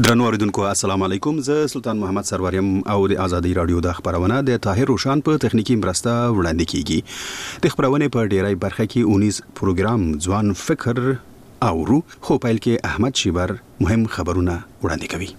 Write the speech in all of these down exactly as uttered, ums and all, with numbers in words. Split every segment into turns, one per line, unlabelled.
درنو اوریدونکو السلام علیکم، زه سلطان محمد سروریم او د ازادي رادیو د خبرونه د طاهر روشان په تخنیکی مرسته وړاندې کیږي. د خبرونه په ډیری برخه کې اونیز پروګرام ځوان فکر اورو، خو پیل کې احمد شیبر مهم خبرونه وړاندې کوي.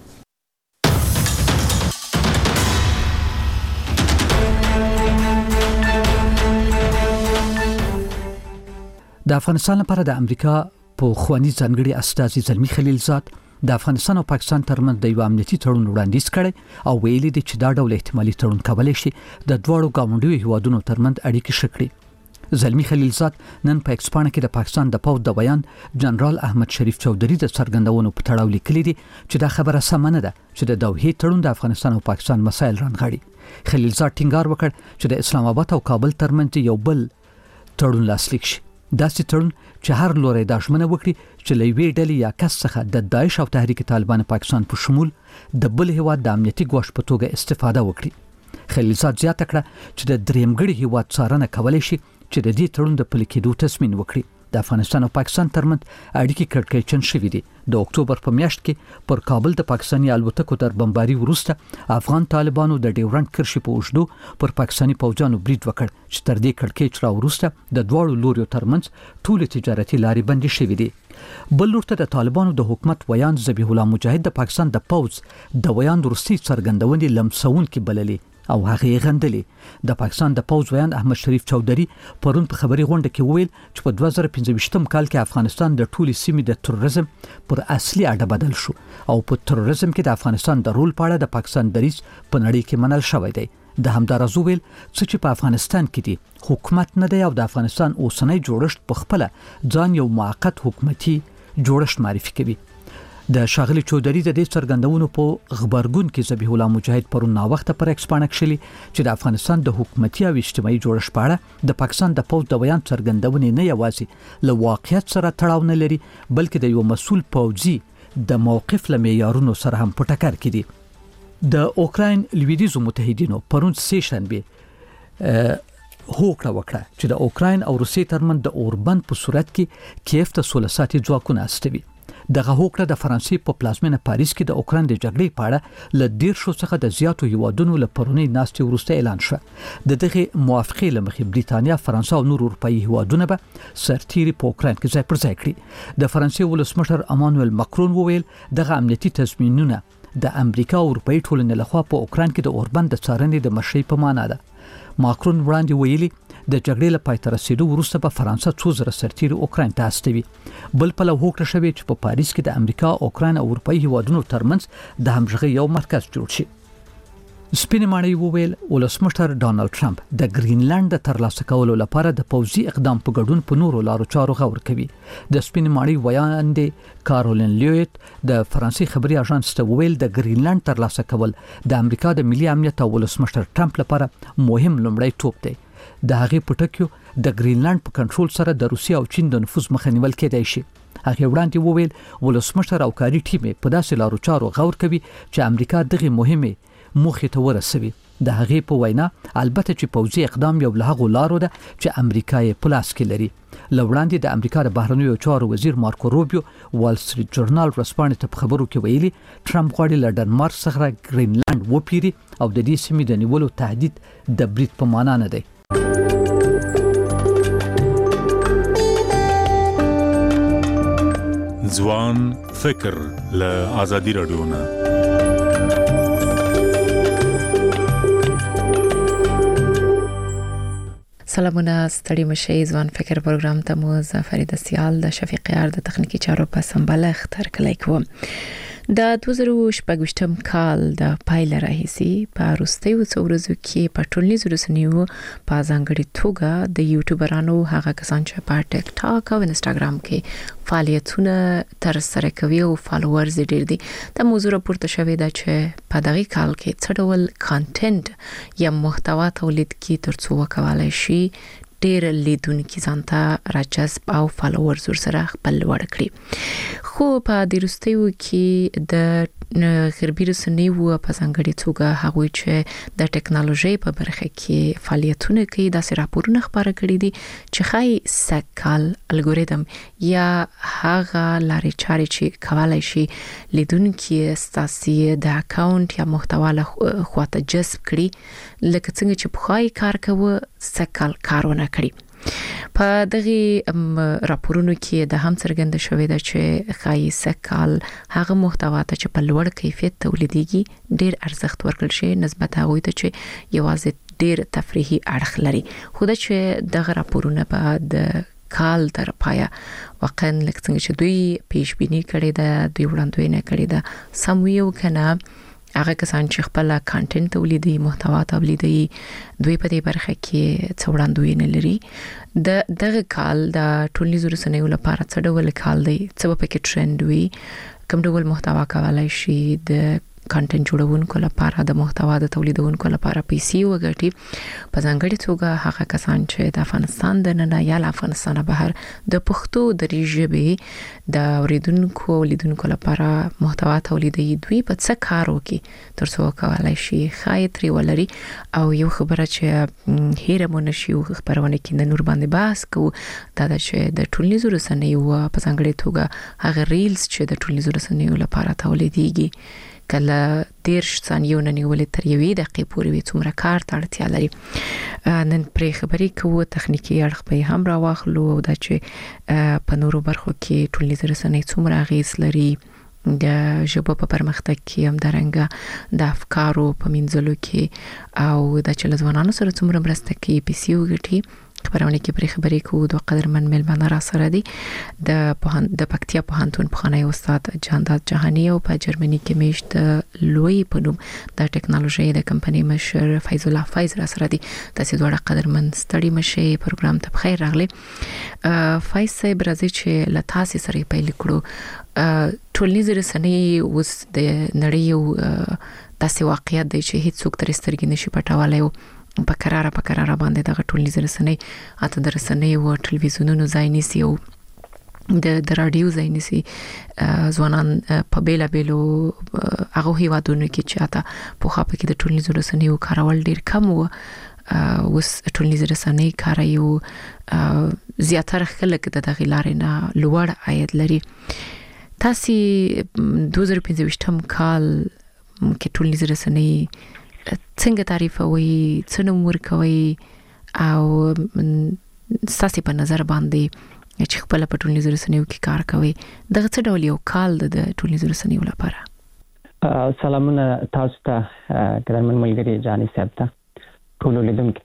د افغانستان لپاره د امریکا په خواني ځانګړي استازي زلمی خلیلزاد د افغانستان او پاکستان ترمنځ د یو امنیتي تړون وړاندیز کړي او ویلي دي چې دا ډول احتمالي تړون کولای شي د دوړو ګاونډیو هیوادونو ترمنځ اړیکې ښه کړي. زلمی خلیلزاد نن په ایکس پاڼه کې د پاکستان د پوځ د بیان جنرال احمد شریف چودھری د څرګندونو په تړاو لیکلي دي چې دا خبره سمه نه ده چې د دوحې تړون د افغانستان او پاکستان مسایل رانغاړي. خلیلزاد ټینګار وکړ چې د اسلام آباد او کابل ترمنځ یو بل تړون لاسلیک شي، داسې تړون چې هر لوري د ژمنه وکړي چې لوی ډلې یا کس څخه د داعش او تحریک طالبان پاکستان په شمول د بل هیواد د امنیتي ګواښ په توګه استفاده وکړي. خلیلزاد زیاته کړه چې د دریمګړي هیواد څارنه کولای شي چې د دې تړون د پلي کېدو تصمیم وکړي. د افغانستان او پاکستان ترمنځ اړیکې کړکېچن شوې دي. د اکتوبر په میاشت کې پر کابل د پاکستاني الوتکو تر بمباري وروسته افغان طالبانو د ډیورنډ کرښې په اوږدو پر پاکستاني پوځیانو برید وکړ چې تر دې کړکېچ را وروسته د دواړو لوريو ترمنځ ټول تجارتي لارې بندي شوې دي. بل لورته د طالبانو د حکومت ویان ذبیح الله مجاهد د پاکستان د پوځ د ویان وروستي څرګندونې لمسون کې بللې او هغه یې غندلې. د پاکستان د پوځ ویان احمد شریف چودھری پرون په خبري غونډه کې وویل چې په دوه زره پنځه کال کې افغانستان د ټولي سیمې د تروریزم پر اصلي اډه بدل شو او په تروریزم کې د افغانستان د رول پاړه د پاکستان دریځ په نړۍ کې منل شوی دی. د همدارز ویل چې په افغانستان کې دی حکومت نه دی او د افغانستان اوسنۍ جوړښت په خپل ځان یو موقت حکومتي جوړښت معرفي کوي. د شاغلی چودھری د دې څرګندونو په خبرګون کې ذبیح الله مجاهد پرون نا وخت پر ایکس پاڼه کښلي چې د افغانستان د حکومتي او اجتماعي جوړښت په اړه د پاکستان د پوځ د بیان څرګندونې نه یوازې له واقعیت سره تړاو نه لري بلکې د یو مسؤل پوځي د موقف له معیارونو سره هم په ټکر کې دي. د اوکراین لویدیځو متحدینو پرون سه شنبه هوکړه وکړه چې د اوکراین او روسیې ترمنځ د اوربند په صورت کې کیف ته سوله ساتي ځواکونه استوي. دغه هوکړه د فرانسې په پلازمینه پاریس کې د اوکراین د جګړې په اړه له ډیر شو څخه د زیاتو هیوادونو له پرونی ناستې وروسته اعلان شو. د دغه موافقې له مخې بریتانیا، فرانسه او نور اروپایي هیوادونه به سرتیري په اوکراین کې ځای پر ځای کړي. د فرانسې ولسمشر امانوئل ماکرون وویل دغه امنیتي تضمینونه د امریکا او اروپایي ټولنې لخوا په اوکراین کې د اوربند د څارنې د مشرۍ په معنا ده. ماکرون وړاندې ویلي د جګړې له پای ته رسیدو وروسته به فرانسه څو زره سرتیري اوکراین ته استوي. بل پلو هوکړه شوې چې په پاریس کې د امریکا، اوکراین او اروپایي هیوادونو ترمنځ د همغږۍ یو مرکز جوړ شي. سپین ماڼۍ وویل ولسمشر ډانلډ ټرمپ د ګرینلند د ترلاسه کولو لپاره د پوځي اقدام په ګډون په نورو لارو چارو غور کوي. د سپین ماڼۍ ویاندې کارولین لیویت د فرانسې خبري اژانس ته وویل د ګرینلند ترلاسه کول د امریکا د ملي امنیت او ولسمشر ټرمپ لپاره مهم لومړی توپ دی. د هغې په ټکیو د ګرینلند په کنټرول سره د روسیې او چین د نفوذ مخه نیول کېدای شي. هغه وړاندې وویل ولسمشر او کاري ټیم په داسې لارو چارو غور کوي چې امریکا دغه مهمه موخې ته ورسوي. د هغې په وینا البته چې پوځي اقدام یو له هغو لارو ده چې امریکا یې په لاس کې لري. له وړاندې د امریکا د بهرنیو چارو وزیر مارکو روبیو وال سټریټ جورنال ورځپاڼې ته په خبرو کې ویلي ټرمپ غواړي له ډنمارک څخه ګرینلند وپیري او د دې سیمې د نیولو تهدید د برید په معنا نه دی.
ځوان فکر له ازادي رادیو نه
سلامونه ستړي مشي. ځوان فکر پروګرام ته مو زفریده سیال د شفیق یار د تخنیکی چارو په سمباله اختر کلی کوم. د دوه زره شپږم کال د پایله راهیسي په وروستیو څو ورځو کې په ټولنیزو رسنیو په ځانګړي توګه د یوټیوبرانو هغه کسان چې په ټیک ټاک او انستګرام کې فعالیتونه ترسره کوي او فالوورز ډیر دي. د موضوع راپورته شوې ده چې په دغه کال کې څه ډول کانټینټ یا محتوا تولید کې ترڅو وکولای شي ډیر لیدونکو ځانته راجذب او فالوورز سره خپل وړ کړي. خو په د وروستیو کې د غربي رسنیو په ځانګړي توګه هغوی چې د ټکنالوژي په برخه کې فعالیتونه کوي د راپورونه خبره کړي دي چې خای سکال الګوریتم یا هغه لارې چارې چې کولای شي لیدونکو ستاسي د اکاونټ یا محتوا له خواته جذب کړي لکه څنګه چې په خای کار کوي سکال کارونه کړي په دغه راپورونو کې د هم څرګنده شوې ده چې خای سکال هغه محتوا ته چې په لوړ کیفیت تولیديږي ډیر ارزښت ورکړل شي نسبت هغه ته چې یوازې ډیر تفریحي اړخ لري خو دا چې دغه راپورونه په د کال تر پایا واقعا لکه څنګه چې دوی پیش بینی کړي ده دوی وړاندوینه کړي ده سمویو کنه هغه کسان چې خپل کانټینټ تولیدي محتوا تولیدي دوی په دې برخه کې څوړاندوی نه لري د دغه کال د ټولنیزو رسنیو لپاره څه ډول کال دی څه په کې ټرند وي کوم ډول محتوا کولای شي د کانټینټ جوړونکو لپاره د محتوا د تولیدونکو لپاره پیسې وګټي په ځانګړي توګه هغه کسان چې د افغانستان د نه یا افغانستان بهر د پښتو د ریژبې د اوریدونکو لیدونکو لپاره محتوا تولیدي دوی په څه کار وکي ترڅو کولای شي خایتري ولري او یو خبره چې هیره مونږ شي خبرونه کې د نور باندې بحث کوو دا چې د ټولنیزو رسنیو په ځانګړي توګه هغه ریلز چې د ټولنیزو رسنیو لپاره تولیديږي کله دیرش ثانیو نه نیولې تر یوې دقیقې پورې وي څومره کار ته اړتیا لري نن پرې خبرې کوو تخنیکی اړخ به هم راواخلو او دا چې په نورو برخو کې ټولنیز رسنۍ څومره اغیز لري د ژبه په پرمختګ کې هم درنګ د افکارو په منځلو کې او د چلځوانانو سره څومره مرسته کوي پیسې وګټي خبرونه کې پرې خبرې کوو د قدرمن ملمنه را سره دي د پوهن د پکتیا پوهنتون پخوانی استاد جانداد جهانی او په جرمني کې میشت لوی په نوم د ټکنالوژي د کمپنۍ مشر فیض الله فیض را سره دي تاسو دوه قدرمن ستړي مشه پروګرام ته بخیر راغلي فیض صاحب راځي چې لتاسي سره پیل کړو ټولنیز رسنۍ اوس د نړۍ یو داسې واقعیت دی چې هیڅ څوک تر سترګې نشي پټولای په قراره په قراره باندې دغه ټولنیز رسنۍ اته د رسنۍ او ټلویزیونونو ځای نیسي او د د رادیو ځای نیسي ځوانان په بیلا بیلو هغه هیوادونو کې چې اته په خاطر کې د ټولنیز رسنیو کارول ډیر کم وو اوس ټولنیز رسنۍ کاروي زیاتره خلک د دغه لارې نه لوړ عاید لري تاسو دوه زره پنځه کال کې ټولنیز رسنۍ څنګه تعریفوي څنګه عمر کوي او ساسي په نظر باندې چې خپل په ټولنیزو رسنیو کې کار کوي دغه څه ډول یو کال د ټولنیزو رسنیو لپاره
سلامونه تاسو ته ګرانمن ملګری جاني صاحب ته ټول لیدونکو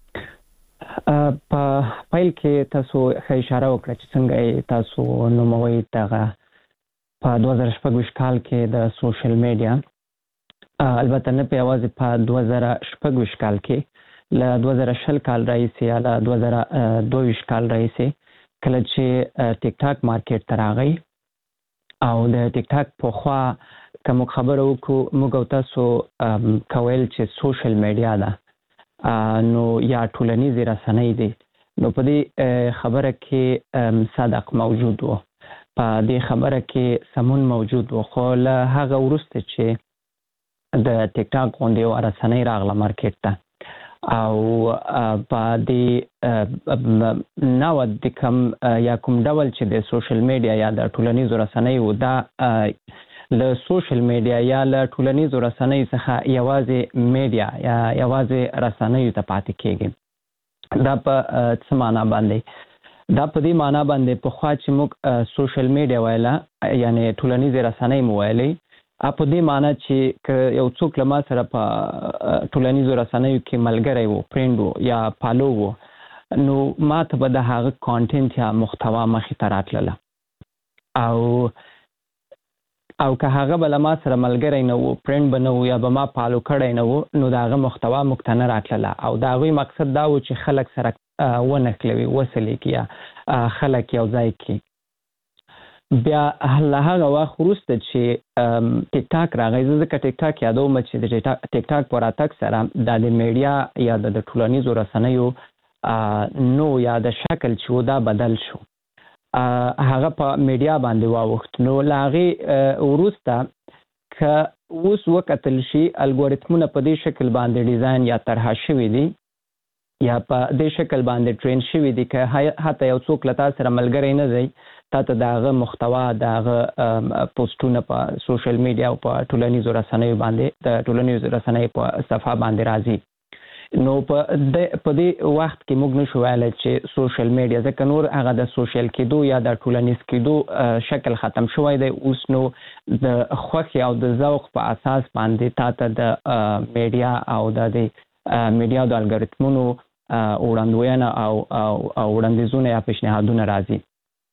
ته په فایل کې تاسو ښه اشاره وکړه چې څنګه تاسو نوموي دغه په دوه زره شپږ کال کې د سوشل میډیا البته نه په आवाज په دوه زره شپږ کال کې ل دوه زره شل کال راځي یا ل دوه زره دوه کال راځي کله چې ټیک ټاک مارکیټ تراغی او د ټیک ټاک په خوا کوم خبرو کو موږ تاسو کویل چې سوشل میډیا ده نو یا ټولنیز رسنۍ دي نو په دې خبره کې صادق موجود وو په دې خبره کې سمون موجود وو خو له هغه ورسته چې د ټیک ټاک غونډې او رسنۍ راغله مارکیټ ته او په دې نو د کوم یا کوم ډول چې د سوشل میډیا یا د ټولنیزو رسنیو دا له سوشل میډیا یا له ټولنیزو رسنۍ څخه یوازې میډیا یا یوازې رسنیو ته پاتې کېږي دا په څه معنا باندې دا په دې معنا باندې په خوا چې موږ سوشل میډیا وایلا یعنی ټولنیزې رسنۍ مو وایلې په دې معنی چې یو څوک لمه سره په ټولنیزو رسنیو کې ملګری وو فرند وو یا فالو وو نو ما ته به د هغه کانټینټ یا محتوا مخې ته راتلله او او که هغه بل ما سره ملګری نه وو فرند به نه وو یا به ما فالو کړی نه وو نو د هغه محتوا موږ ته نه راتلله او د هغوی مقصد دا و چې خلک سره ونښلوي وصلې کړي یا خلک یو ځای کړي بیا له هغه وخت وروسته چې ټیک ټاک راغی ځکه ټیک ټاک یادوم چې د ټیک ټاک په راتګ سره د میډیا یا د ټولنیزو رسنیو نو یا د شکل چې دا بدل شو هغه په میډیا باندې واوښت نو له هغې وروسته ک اوس وکتل شي الګوریتمونه په دې شکل باندې ډیزاین یا طرح شوی دي یا په دې شکل باندې ټرین شوی دي ک حتی یو څوک لتا سره ملګری نه دی تاسو داغه محتوا داغه پوسټونه په سوشل میډیا او په ټولنیزو رسنیو باندې د ټولنیزو رسنیو په صفحه باندې راځي نو په د په دې وخت کې موږ نشو ویلای چې سوشل میډیا ځکه نور هغه د سوشل کېدو یا د ټولنیز کېدو شکل ختم شوی دی اوس نو د خوښي او د ذوق په اساس باندې تاسو د میډیا او د میډیا د الګوریتمونو وړاندوینه او او وړاندیزونه یا پیشنهادونه راځي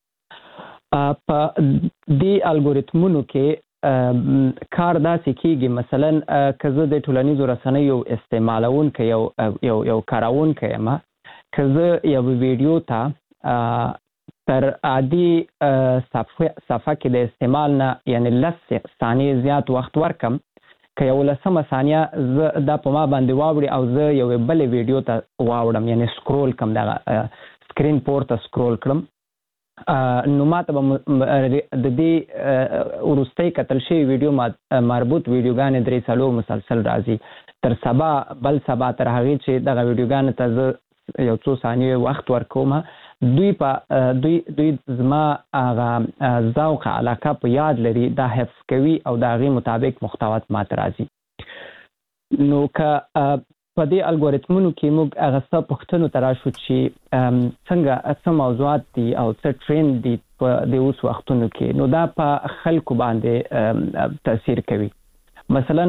په دې الګوریتمونو کې کار داسې کېږي مثلا که زه د ټولنیزو رسنیو استعمالونکی یو یو یو کاروونکی یم که زه یو ویډیو ته تر عادي صفحه صفحه کې د استعمال نه یعنی لس ثانیې زیات وخت ورکم که یو لسمه ثانیه زه دا په ما باندې واوړي او زه یو بلې ویډیو ته واوړم یعنی سکرول کم دغه سکرین پورته سکرول کړم نو ماته د دې ورستۍ کتل شوی ویډیو مربوط ویډیوګانې درې څلور مسلسل راځي تر سبا بل سبا تر هغې چې دغه ویډیوګانې ته زه یو څو ثانیې وخت ورکوم دوی په دوی دوی زما هغه ذوق علاقه په یاد لري دا حفظ کوي او د هغې مطابق محتوات ماته راځي نو که په دې الګوریتمونو کې موږ هغه څه پوښتنو ته راشو چې څنګه څه موضوعات دي او څه ټرند دي په دې اوس وختونو کې نو دا په خلکو باندې تاثیر کوي مثلا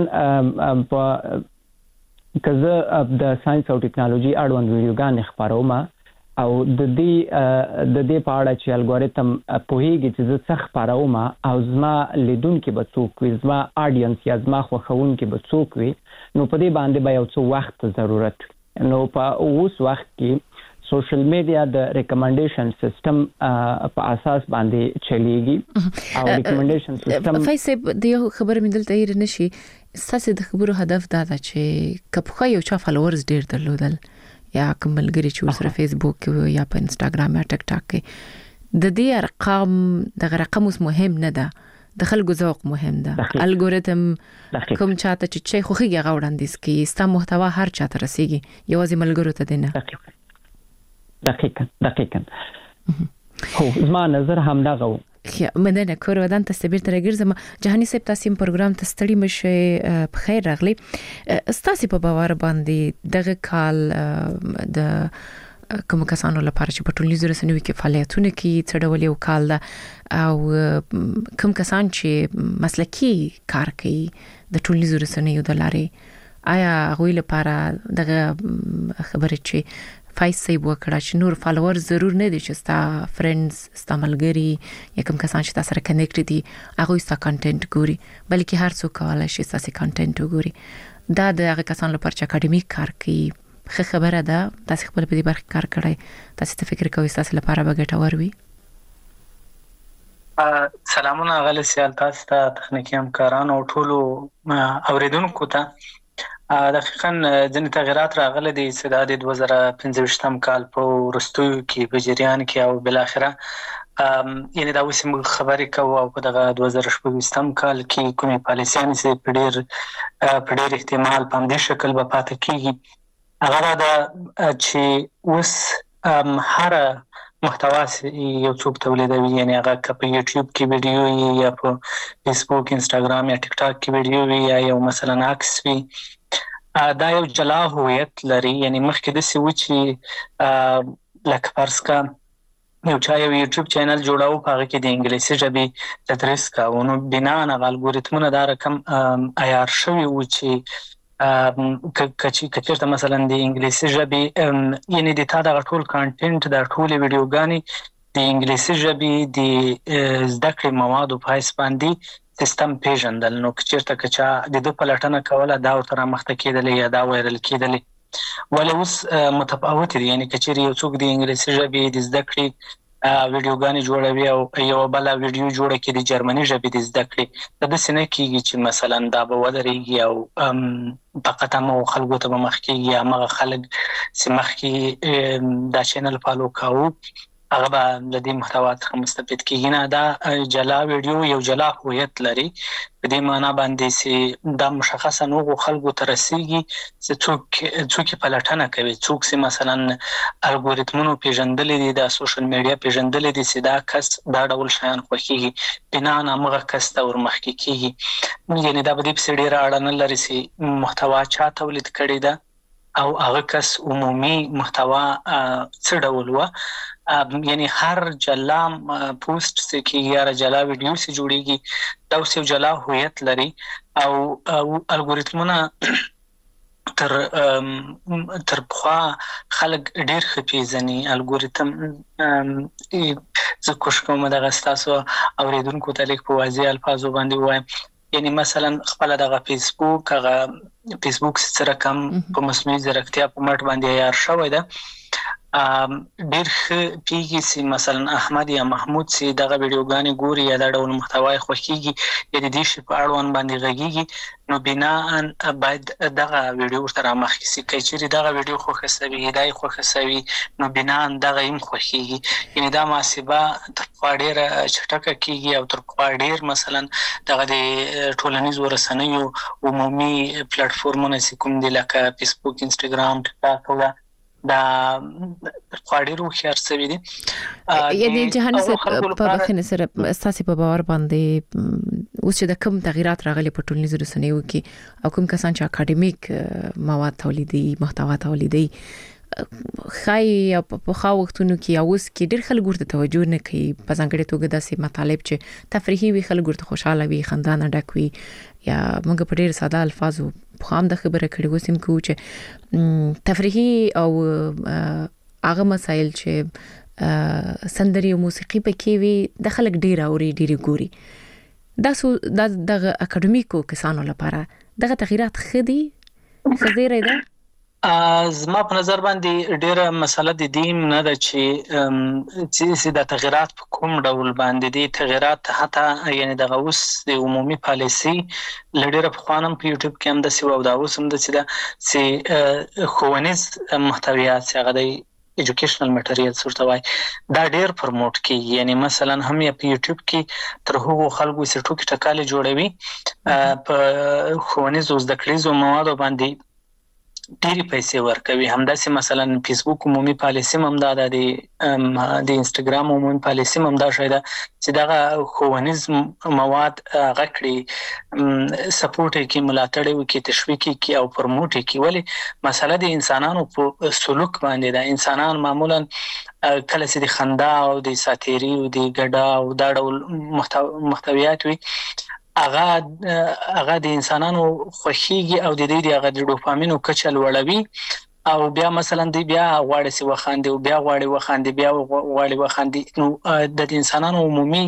په که زه د ساينس او ټکنالوژي اړوند ویډیوګانې خپروم او د دې د دې په اړه چې الګوریتم پوهیږي چې زه څه خپروم او زما لیدونکي به څوک وي زما آډینس یا زما خوښونکي به څوک وي نو په دې باندې به یو څه وخت ضرورت نو په اوس وخت کې سوشل میډیا د ریکمنډیشن سیستم په اساس باندې چلیږي او ریکمنډیشن سیستم
فیصل د یو خبر مې دلته یې نشي ستاسو د خبرو هدف دا ده چې کپخه یو چا فالوورز ډیر درلودل یا کوملګری چې سره فیسبوک یا په انستګرام یا ټیک ټاک کې د دې ارقام د رقم اوس مهم نه ده د خلکو ذوق مهم ده الګوریتم کوم چاته چې چي خوخي غوړاندیس کی ستا محتوا هر چاته رسیږي یوازې ملګرو ته دینه
دقیقاً دقیقاً هو زما نظر هم دغه
خیا مننه کور ودان ته سبیر تر ګرځم جهاني صاحب تاسو پروګرام ته ستړي مشه په خیر راغلی تاسو په باور باندې دغه کال د کوم کسانو لپاره چې په ټولنیزو رسنیو کې فعالیتونه کوي څه ډول یو کال ده او کوم کسان چې مسلکي کار کوي د ټولنیزو رسنیو د لارې آیا غوی لپاره دغه خبره چې فایسي وکړه چې نور فالوور ضرور نه دي چې ستا فرندز ستا ملګری یا کوم کسان چې تاسو سره کنیکټ دي هغه ستا کنټینټ ګوري بلکې هر څوک کولای شي تاسو کنټینټ وګوري دا د هغه کسان لپاره چې اکیډمیک کار کوي خه خبره ده تاسو خپل په دې برخه کار کړئ تاسو ته فکر کوئ تاسو لپاره به ګټور وي
سلامونه غل سیال تاسو ته تخنیکی همکاران او ټولو اوریدونکو ته دقیقاً ځینې تغیرات راغلي دي چې د دوه زره پنځه کال په وروستیو کې په جریان کې او بل اخره یعنی دا اوس موږ خبرې کوو او په دغه دوه زره شپږ کال کې کومې پالیسیانې چې په ډېر په ډېر احتمال په همدې شکل به پاتې کېږي هغه دا چې اوس هر محتوا یو څوک تولیدوي یعنی هغه که په یوټیوب کې ویډیو یا په فیسبوک انستګرام یا ټیک ټاک کې ویډیو وي یا یو مثلا عکس وي دا یو جلا هویت لري یعنی مخکې د سی و چې لکه فرض کا یو چا یو یوټیوب چینل جوړاو په هغه کې د انګلیسي ژبې تدریس کاوه نو بنا نه الګوریتمونه دا رقم عیار شوی و چې کچې کچېرته مثلا د انګلیسي ژبې یعنی د تا د ټول کانټینټ د ټول ویډیوګانې د انګلیسي ژبې د زده کړې موادو په حساب باندې سیستم پیژندل نو کچېرته کچا د دوه پلټنه کوله دا ورته مخته کېدل یا دا وایرل کېدل ولې اوس متفاوت دي یعنی کچېری یو څوک د انګلیسي ژبې د زده کړې ویډیوګانې جوړوي او یو بل ویډیو جوړه کړي د جرمني ژبې د زده کړې د دې نه کېږي چې مثلا دا به ودرېږي او فقط مو خلکو ته مخ کېږي هغه خلک چې مخ کې دا چینل فالو کوي هغه به د دې محتوا څخه مستفید کیږي نه. دا جلا ویډیو یو جلا هویت لري، په دې معنا باندې چې دا مشخصه نوغو خلکو ته رسیږي چې څوک څوک پلټنه کوي، څوک چې مثلا الګوریتمونو پیژندلې دي، د سوشل میډیا پیژندلې دي چې دا کس دا ډول شیان خوښیږي، بنا نه هغه کس ته ورمخکې کیږي. یعنی دا به دې په ډیره اړه نه لري چې محتوا چا تولید کړی ده او هغه کس عمومي محتوا څه ډول و. یعنی هر جلا پوسټ چې کیږي یا جلا ویډیو چې جوړیږي دا اوس یو جلا هویت لري او الګوریتمونه تر تر خوا خلک ډیر خپېزني. الګوریتم زه کوشش کوم دغه ستاسو اوریدونکو ته لیک په واضح الفاظو باندې وایم. یعنی مثلا خپل دغه فیسبوک هغه فیسبوک سره کم په مصنوعي ځیرکتیا په مټ باندې عیار شوی ده. ډیر ښه پیږي چې مثلا احمد یا محمود چې دغه ویډیوګانې ګوري یا دا ډول محتوا یې خوښیږي یا د دې شي په اړوند باندې غږیږي، نو بنا باید دغه ویډیو ورته رامخکې شي. که چیرې دغه ویډیو خوښه سوي، هدایي خوښه سوي، نو بنا دغه هم خوښیږي. یعنی دا محاسبه تر پخوا ډیره چټکه کیږي او تر پخوا ډیر مثلا دغه د ټولنیزو رسنیو عمومي پلیټفورمونه چې کوم دي لکه فیسبوک، انسټاګرام، ټیک ټاک او دا خواړې روخيار سوي دي.
یعنی جهان سره په بخنه سره اساسي په باور باندې اوس چې د کوم تغیرات راغلي په ټولنیزو رسنیو کې او کوم کسان چې اکیډمیک مواد تولیدي، محتوا تولیدي، خای په خا وختونو کې اوس کې ډېر خلک ورته توجه نه کوي، په ځانګړي توګه داسې مطالب چې تفریحي وي، خلک ورته خوشاله وي، خندانه ډک وي، یا موږ په ډېر ساده الفاظو په هم د خبره کړې وسیم کو چې تفریحي او هغه مسایل چې سندري او موسیقي پکې وي د خلک ډېر اوري، ډېر ګوري. دا سو د اکیډمیکو کسانو لپاره دغه تغیرات خدي خزيره ده.
زما په نظر باندې ډیره مسله د دې نه ده چې چې د تغیرات په کوم ډول باندې دي. تغیرات حتی یعنی د اوس د عمومي پالیسي لډیره په خوانم په یوټیوب کې هم د سی او دا اوس هم د سی د سی خوانیز محتویات هغه د ایجوکیشنل میټیریال ورته وای دا ډیر پروموټ کیږي. یعنی مثلا هم یې په یوټیوب کې تر هغو خلکو چې ټوکی ټکاله جوړوي په خوانیز او زده کړیزو موادو باندې ډېری پیسې ورکوي. همداسې مثلا فیسبوک عمومي پالیسي هم دا د د انستګرام عمومي پالیسي هم دا شاید چې دغه ښوونیز مواد هغه کړي سپورټ کوي، ملاتړ کوي، تشویق کوي او پروموټ کوي. ولی مسله د انسانانو په سلوک باندې ده. انسانان معمولا کله چې د خندا او د ساتيري او د ګډا او دا ډول محتویات وي هغه هغه د انسانانو خوښيږي او د دې د هغه د ډوپامین او کچل وړوي او بیا مثلا دی بیا غواړي سی وخاندي او بیا غواړي وخاندي بیا غواړي وخاندي. نو د انسانانو عمومي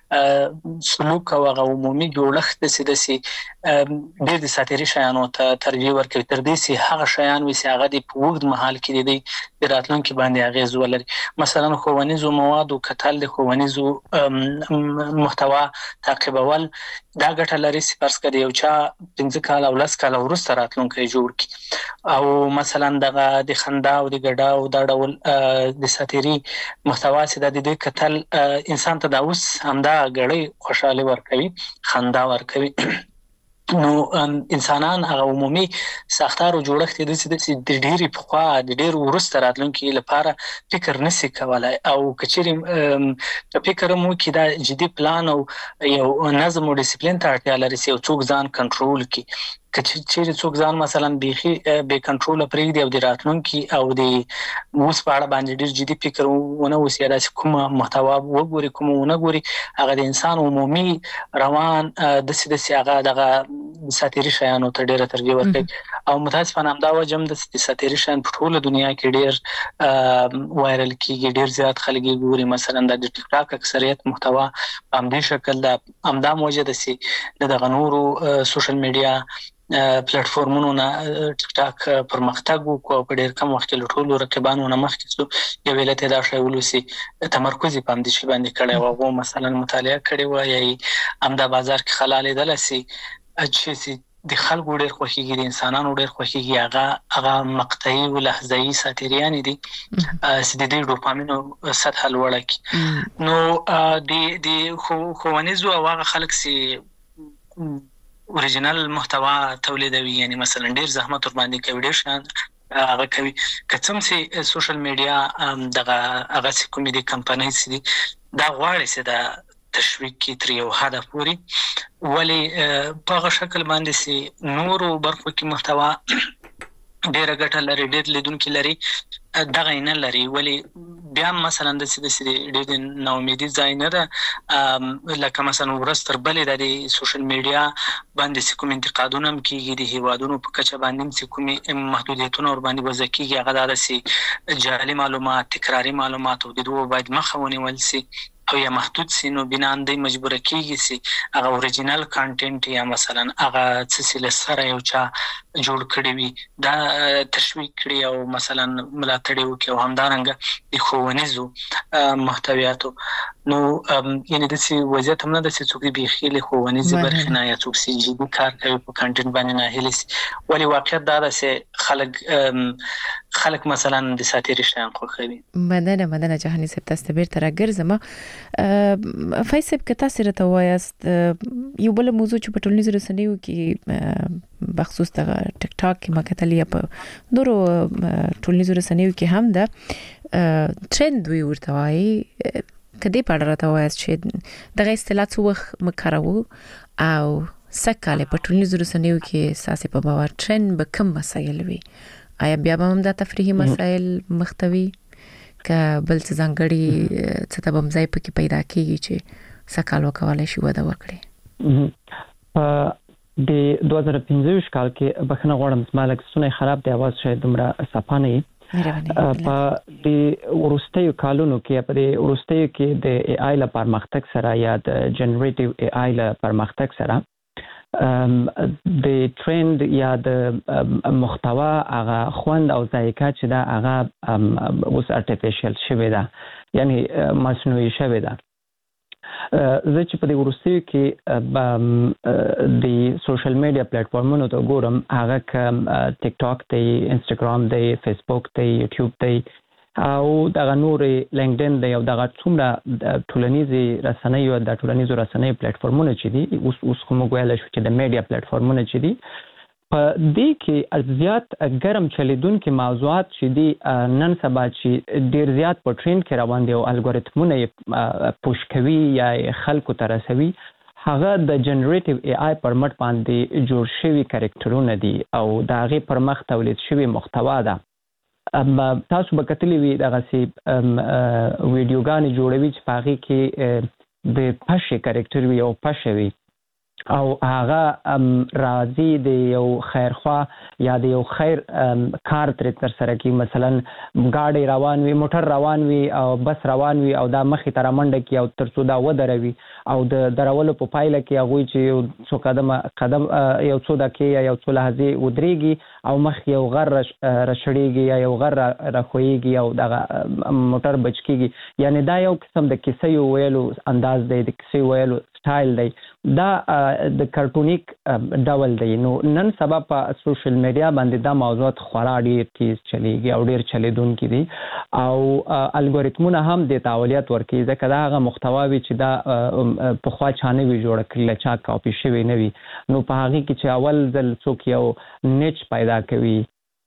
سلوک او هغه عمومي جوړښت د سیدسي د دې ساتيري شیانو ته ترجیح ورکوي تر دې سي هغه شیان وي چې هغه د پوغد محل کې دي د راتلونکو باندې اغیز ولري. مثلا خوونیزو مواد او کتل د خوونیزو محتوا تعقیبول دا ګټه لري چې پرس کړي یو چا پنځه کال او لس کال وروسته راتلونکي جوړ کی او مثلا دغه د خندا او د ګډا او د ډول د ساتيري محتوا چې د دې کتل انسان ته دا اوس همدا غړي خوشاله ورکوي، خندا ورکوي. نو انسانان هغه عمومي ساختار او جوړښت د د ډيري په خوا د ډیر ورسته راتلونکي لپاره فکر نسی کولای او کچري فکر مو کې دا جدي پلان او یو نظم او ډیسپلین ته اړتیا لري چې څوک ځان کنټرول کړي. کچې څوک ځان مثلا بيخي به کنټرول پرې دی او د راتلونکي او د موس په اړه باندې ډیر جدي فکر ونه وسیاده کومه محتوا وګوري کومه ونه ګوري هغه د انسان عمومي روان د سې د هغه دغه ساتيري شیانو ته ډیره ترجیح ورکوي او متاسفانه همدا وجم د ساتيري شیان په ټوله دنیا کې ډیر وایرل کیږي، ډیر زیات خلک ګوري. مثلا د ټیک ټاک اکثریت محتوا په همدې شکل د همدا موجوده سي د غنورو سوشل میډیا پلیټفارمونو نه ټیک ټاک پرمختګ وکړ په ډیر کم وخت کې ټولو رقیبانو نه مخکې سو یو ویلته دا شی ولوسي تمرکز په همدې شی باندې کړی و او مثلا مطالعه کړی و یا همدا بازار کې خلال دلسي چې د خلکو ډېر خوښیږي، د انسانانو ډېر خوښیږي، هغه هغه مقطعي او لحظه‌ای ساتیریان دي چې د دې ډوپامین سطح لوړه کړي. نو د د ښوونیزو او هغه خلک چې اوریجنل محتوا تولیدوي، یعنی مثلا ډېر زحمت ور باندې کوي، ډېر شان هغه کوي، که څوم چې سوشل میډیا دغه هغه کومې د کمپنۍ چې دي دا غواړي چې دا تشویق کی تر یو حد پورې، ولی په هغه شکل باندې سي نورو برخو کې محتوا ډېر ګټه لري، ډېر لیدونکي لري، دغه نه لري. ولی بیا مثلا د سې ډېر ناامیدي ځای نه ده، لکه مثلا ورځ تر بلې د سوشل میډیا باندې کوم انتقادونه کیږي، د هیوادونو په کچه باندې کوم محدودیتونه ور باندې وضع کیږي، هغه د سي جعلي معلومات، تکراری معلومات او د دوه باید مخه ونیول سي او یا محدود سي، نو بنا اندې مجبور کیږي سي هغه اوریجنل کانټینټ یا مثلا هغه څه له سره یو چا جوړ کړی وي دا تشویق کړي او مثلا ملاتړ وکړي، او همدارنګه د ښوونیزو محتویاتو. نو یعنی د سي وضعیت هم نه د سي څوک بيخي له ښوونیزي برخې نه یا څوک سي جدي کار کوي په کانټینټ باندې نه هلي، ولی واقعیت دا ده چې خلک خلک مثلا د ساتیری شان خوښوي.
مننه مننه جهاني صاحب، تاسو بیرته راګرځم. فیصل که تاسو راته وایاست یو بل موضوع چې په ټولنیزو رسنیو کې بخصوص د ټیک ټاک کې مکتلې په نورو ټولنیزو رسنیو کې هم ده ټرند وی ورته وایي، کدی په اړه راته وایاست چې دغه اصطلاح څه وخت مکرو او سکهاله په ټولنیزو رسنیو کې ساسي په باور ټرند به کوم مسایل وي؟ آیا بیا به هم د تفریحي مسایل مختوي که بل څه ځانګړي څه ته بم ځای پکې پیدا کیږي چې سکهال وکولای شي وده وکړي؟
په د دوه زره پنځه کال کې بخنه غواړم زما لږ سونه خراب دی، आवाज شاید دومره صفانه وي. په د ورستیو کالونو کې په د ورستیو کې د ای آی ل پرمختګ سره یا د جنریټیو ای آی ل پرمختګ سره د ټرند یا د محتوا هغه خوند او ذایقه چې دا هغه اوس ارتفیشل شوی ده، یعنی مصنوعي شوی ده. زه چې په دې ورستیو کې د سوشل میډیا پلیټ فارمونو ته ګورم، هغه کوم ټیک ټاک دی، انستګرام دی، فیسبوک دی، یوټیوب دی او دغه نور لینکډین دی او دغه څومره ټولنیزي رسنیو د ټولنیزو رسنیو پلیټ فارمونه چې دي، اوس اوس کوم ویل شو چې د میډیا پلیټ فارمونه چې دي، په دې کې زیات ګرم چلیدونکو موضوعات چې دي نن سبا چې ډیر زیات په ټرند کې روان دي او الګوریتمونه پوش کوي یا خلکو ته رسوي، هغه د جنریټیو ای آی پر مټ باندې جوړ شوی کریکټرونه دي او د هغه پر مخ تولید شوی محتوا ده. اما تاسو به کتلې وي دغه سي ویډیوګانې جوړوي چې په هغه کې د پښې کریکټر وي او پښې وي او هغه راځي د یو خیرخوا یا د یو خیر کار تر تر سره کې، مثلا ګاډي روان وي، موټر روان وي او بس روان وي او دا مخې ته رامنډه کې او تر څو دا ودروي او د درولو په پایله کې هغه چې څو قدم قدم یو څو دقیقې یا یو څو لحظې ودرېږي او مخ یو غر رشړېږي یا یو غر راخويږي او دا موټر بچ کېږي. یعنی دا یو قسم د کیسې ویلو انداز دی، د کیسې ویلو سټایل دی، دا د کارټونیک ډول دی. نو نن سبا په سوشل میډیا باندې دا موضوعات خورا ډیر تیز چلیږي او ډیر چلیدونکي دي او الګوریتمونه هم د تاولیت ورکوي، ځکه دا هغه محتواوي چې دا په خوا چانه وی جوړ کړل چا کاپی شوی نه وي، نو په هغه کې چې اول ځل څوک یو نیچ پیدا کوي،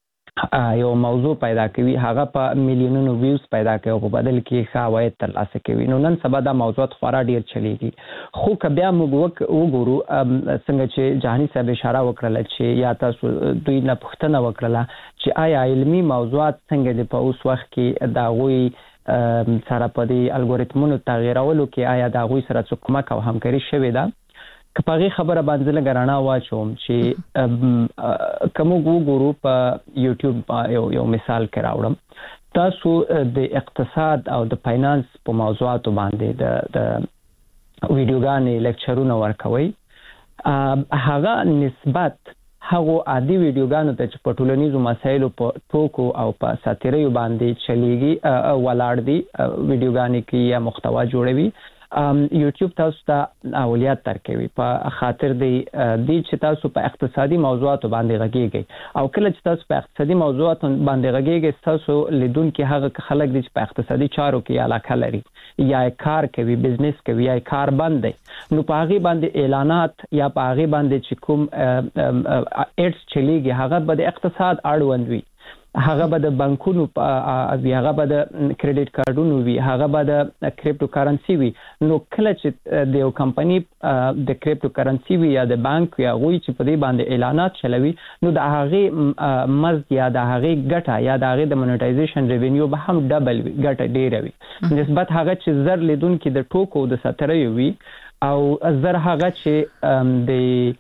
یو موضوع پیدا کوي، هغه په میلیونونو ویوز پیدا کوي او په بدل کې ښه عواید ترلاسه کوي. نو نن سبا دا موضوعات خورا ډیر چلیږي. خو که بیا موږ وګورو څنګه چې جهاني صاحب اشاره وکړه چې یا تاسو دوی نه پوښتنه وکړه چې آیا علمي موضوعات څنګه دي په اوس وخت کې دا غوي سره په دې الګوریتمونو تغیرولو کې آیا دا غوي سره څه کومک او همکاري شوې ده؟ که په هغې خبره باندې لږ رڼا واچوم چې که موږ وګورو په یوټیوب یو یو مثال کې راوړم، تاسو د اقتصاد او د فاینانس په موضوعاتو باندې د د ویډیوګانې لیکچرونه ورکوي، هغه نسبت هغه عادي ویډیوګانو ته چې په ټولنیزو مسایلو په ټوکو او په ساتیریو باندې چلیږي ولاړ دي ویډیوګانې کې یا محتوا جوړوي، یوټیوب تاسو ته اولویت درکوي په خاطر دی دی چې تاسو په اقتصادي موضوعاتو باندې غږیږئ او کله چې تاسو په اقتصادي موضوعاتو باندې غږیږئ تاسو لیدونکو هغه خلک دي چې په اقتصادي چارو کې علاقه لري یا کار کوي بزنس کوي یا کار بند دی نو په هغه باندې اعلانات یا په هغه باندې چې کوم اډز چلیږي هغه به د اقتصاد اړوند وي هغه به د بانکونو او هغه به د کریډټ کارتونو وي هغه به د کریپټو کرنسي وي نو کله چې د یو کمپنی د کریپټو کرنسي وي یا د بانک یا غوي چې په دې باندې اعلانات چلوي نو د هغه مزد یا د هغه ګټه یا د هغه د مونټایزیشن ریوینیو به هم ډبل وي ګټه ډیره وي نسبت هغه چې زر لیدونکو د ټوکو د سترې وي او زر هغه چې د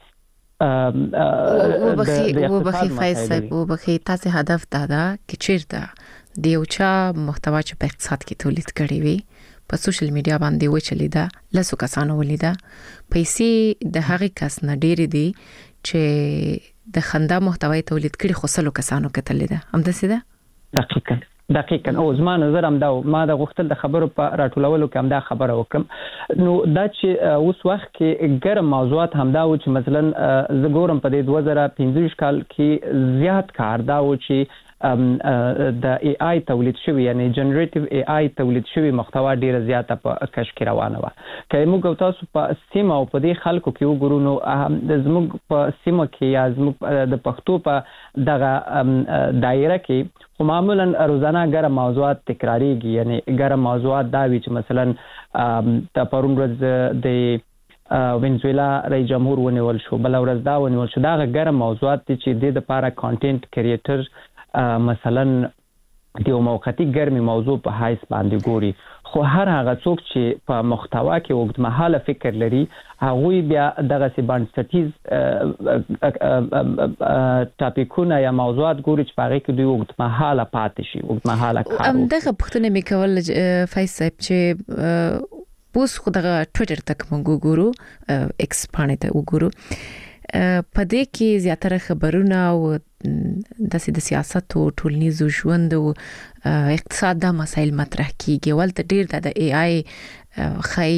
وبخي وبخي فیصل وبخي تاسو هدف دا ده چې چیرته د یو چا محتوا چې په اقتصاد کې تولید کړي وي په سوشل میډیا باندې و چلیدا لاسو کسانو ولیدا پیسې د هغه کس نه ډېری دي چې د خندا محتوای تولید کړي خو سلو کسانو کتل ده هم د سیده
دقیقاً دقیقاً او زما نظر هم دا ما د غوښتل د خبرو په راټولولو کې هم دا خبره وکم نو دا چې اوس وخت کې ګرم موضوعات هم دا و چې مثلا زه ګورم په دې دوه زره پنځه کال کې زیات کار دا و چې د ای آی تولید شوی یعنی جنریټیو ای آی تولید شوی محتوا ډیره زیاته په کش کې روانه و کله موږ تاسو په سیمه او په دې خلکو کې وګورو نو د زموږ په سیمه کې یا زموږ د پښتو په دغه دایره کې خو معمولا روزانه ګرم موضوعات تکراریږي یعنی ګرم موضوعات دا وی چې مثلا د پرون ورځ د وینزویلا رئیس جمهور ونیول شو بل ورځ دا ونیول شو دا ګرم موضوعات چې د لپاره کانټینټ کریټر مثلا د یو موقتی ګرمي موضوع په حیث باندې ګوري خو هر هغه څوک چې په محتوا کې اوږدمهاله فکر لري هغه بیا دغه سی باندې ټاپیکونه یا موضوعات ګوري چې هغه کې دوی اوږدمهاله پاتې شي اوږدمهاله کار
ام دغه پښتنه مې کول فیصل صاحب چې پوس خو دغه ټوئیټر تک مونږ ګورو ایکس باندې ته وګورو په دې کې زیاتره خبرونه او د سیاست او ټولنیز ژوند او اقتصاد د مسایل مطرح کیږي ولته ډیر د ای آی خای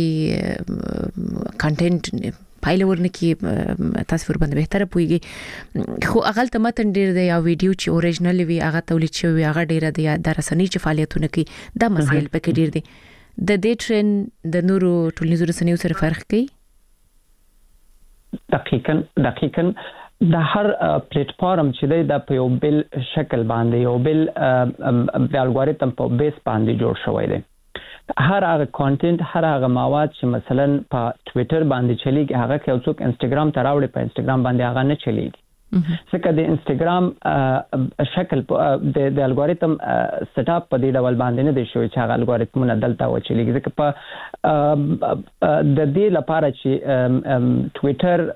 کانټینټ پایله ورنکي تاسو ور باندې بهتره پويږي خو اغل ته متن ډیر دی او ویډیو چې اوریجنل وي هغه تولید شوی هغه ډیر دی د رسنۍ چې فعالیتونه کوي د مسایل پکې ډیر دي د دې ټرند د نورو ټولنیزو رسنیو سره فرق کوي
دقیقاً دقیقاً د هر پلیټ فارم چې د په یو بل شکل باندې یو بل د الګوریتم په بیس باندې جوړ شوی دی هر هغه کانټینټ هر هغه مواد چې مثلا په ټوئیټر باندې چلیږي هغه کې اوسوک انستګرام ته راوړي په انستګرام باندې هغه نه چلیږي ځکه د انستګرام شکل د الګوریتم سیټ اپ په دې ډول باندې نه دی شوی چې هغه الګوریتمونه دلته و چلیږي ځکه په د دې لپاره چې ټوئیټر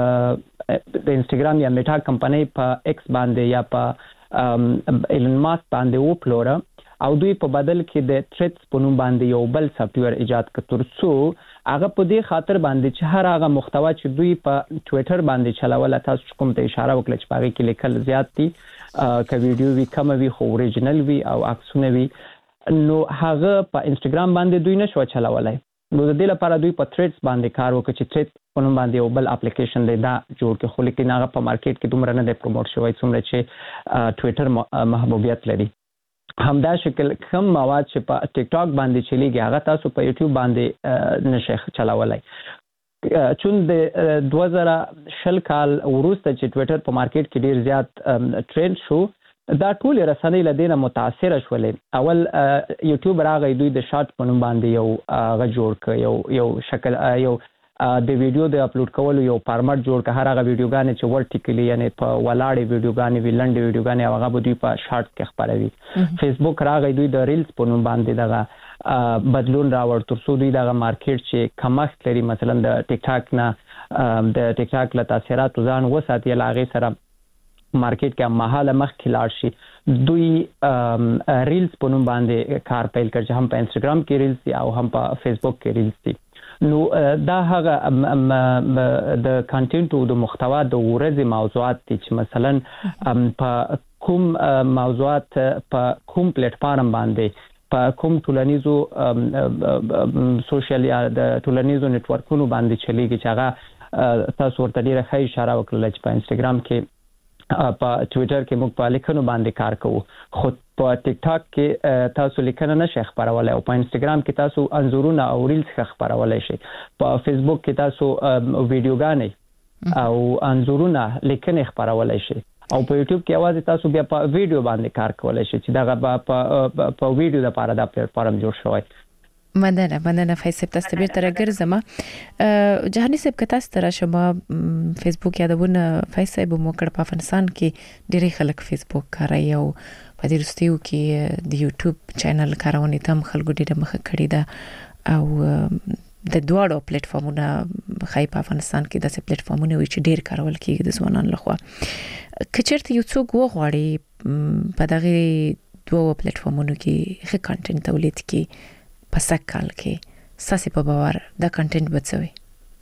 د انستګرام یا میټا کمپنۍ په ایکس باندې یا په ایلن ماسک باندې وپلوره او دوی په بدل کې د ټریټس په نوم باندې یو بل سافټویر ایجاد کړ څو هغه په دې خاطر باندې چې هر هغه محتوا چې دوی په ټوئیټر باندې چلاول تاسو کوم ته اشاره وکړه چې هغه کې لیکل زیات دي ک ویډیو وی کم وی خو اوریجنل وی او عکسونه وی نو هغه په انستګرام باندې دوی نشو چلولای نو د دې لپاره دوی په ټریټس باندې کار وکړي چې ټریټ په نوم باندې یو بل اپلیکیشن دی دا جوړ کړي خو لیکن هغه په مارکیټ کې دومره نه دی پروموټ شوی څومره چې ټوئیټر محبوبیت لري همدا شکل کم مواد چې په ټیک ټاک باندې چلیږي هغه تاسو په یوټیوب باندې نشه چلاولای چون د دوه زره شل کال وروسته چې ټوئیټر په مارکیټ کې ډیر زیات ټرند شو دا ټول رسنۍ لدینه متاثر شولې اول یوټیوب راغی دوی د شارټ په نوم باندې یو غ جوړ ک یو یو شکل یو د ویډیو د اپلوډ کولو یو فارمټ جوړ ک هر هغه ویډیوګانې چې ورټیکلی یعنی په ولاړې ویډیوګانې ویلند ویډیوګانې هغه به دوی په شارټ کې خبروي فیسبوک راغی دوی د ریلز په نوم باندې دغه بدلون راوړ تر څو دوی دغه مارکیټ چې کمښت لري مثلا د ټیک ټاک نه د ټیک ټاک له تاثیرات ځان وساتي لاغې سره مارکیټ کې مهاله مخ کلاړ شي دوی ریلز په نوم باندې کار پیل کړ چې هم په انستګرام کې ریلز دي او هم په فیسبوک کې ریلز دي نو دا هغه د کانټینټ او د محتوا د ورځې موضوعات دي چې مثلا په کوم موضوعات په کوم پلیټ فارم باندې په کوم ټولنیزو سوشل یا د ټولنیزو نتورکونو باندې چلیږي چې هغه تاسو ورته ډیره ښه اشاره وکړه چې په انستګرام کې په ټوئیټر کې موږ په لیکنو باندې کار کوو خو په ټیک ټاک کې تاسو لیکنه نشئ خبرولای او په انستګرام کې تاسو انځورونه او ریلز خبرولای شئ په فیسبوک کې تاسو ویډیوګانې او انځورونه لیکنه خبرولای شئ او په یوټیوب کې اواز تاسو بیا په ویډیو باندې کار کولای شئ چې دا په په ویډیو لپاره دا پلیټ فارم جوړ شوی.
مننه مننه فیصل تاسو به تر ګرځم جهاني صاحب کته ستاره شما فیسبوک یادونه فیصل مو کړ په افغانستان کې ډېری خلک فیسبوک کاروي او په دې رستیو کې د یوټیوب چینل کارونه تم خلکو ډېر مخه کړی دا او د دوړو پلیټ فارمونه خای په افغانستان کې د پلیټ فارمونه وی چې ډېر کارول کیږي د ځوانانو لخوا کچرته یو څوک وغواړي په دغه دوه پلیټ فارمونو کې ښه کانټینټ تولید کړي په سکهال کې ساسي په باور دا کانټینټ بچوي.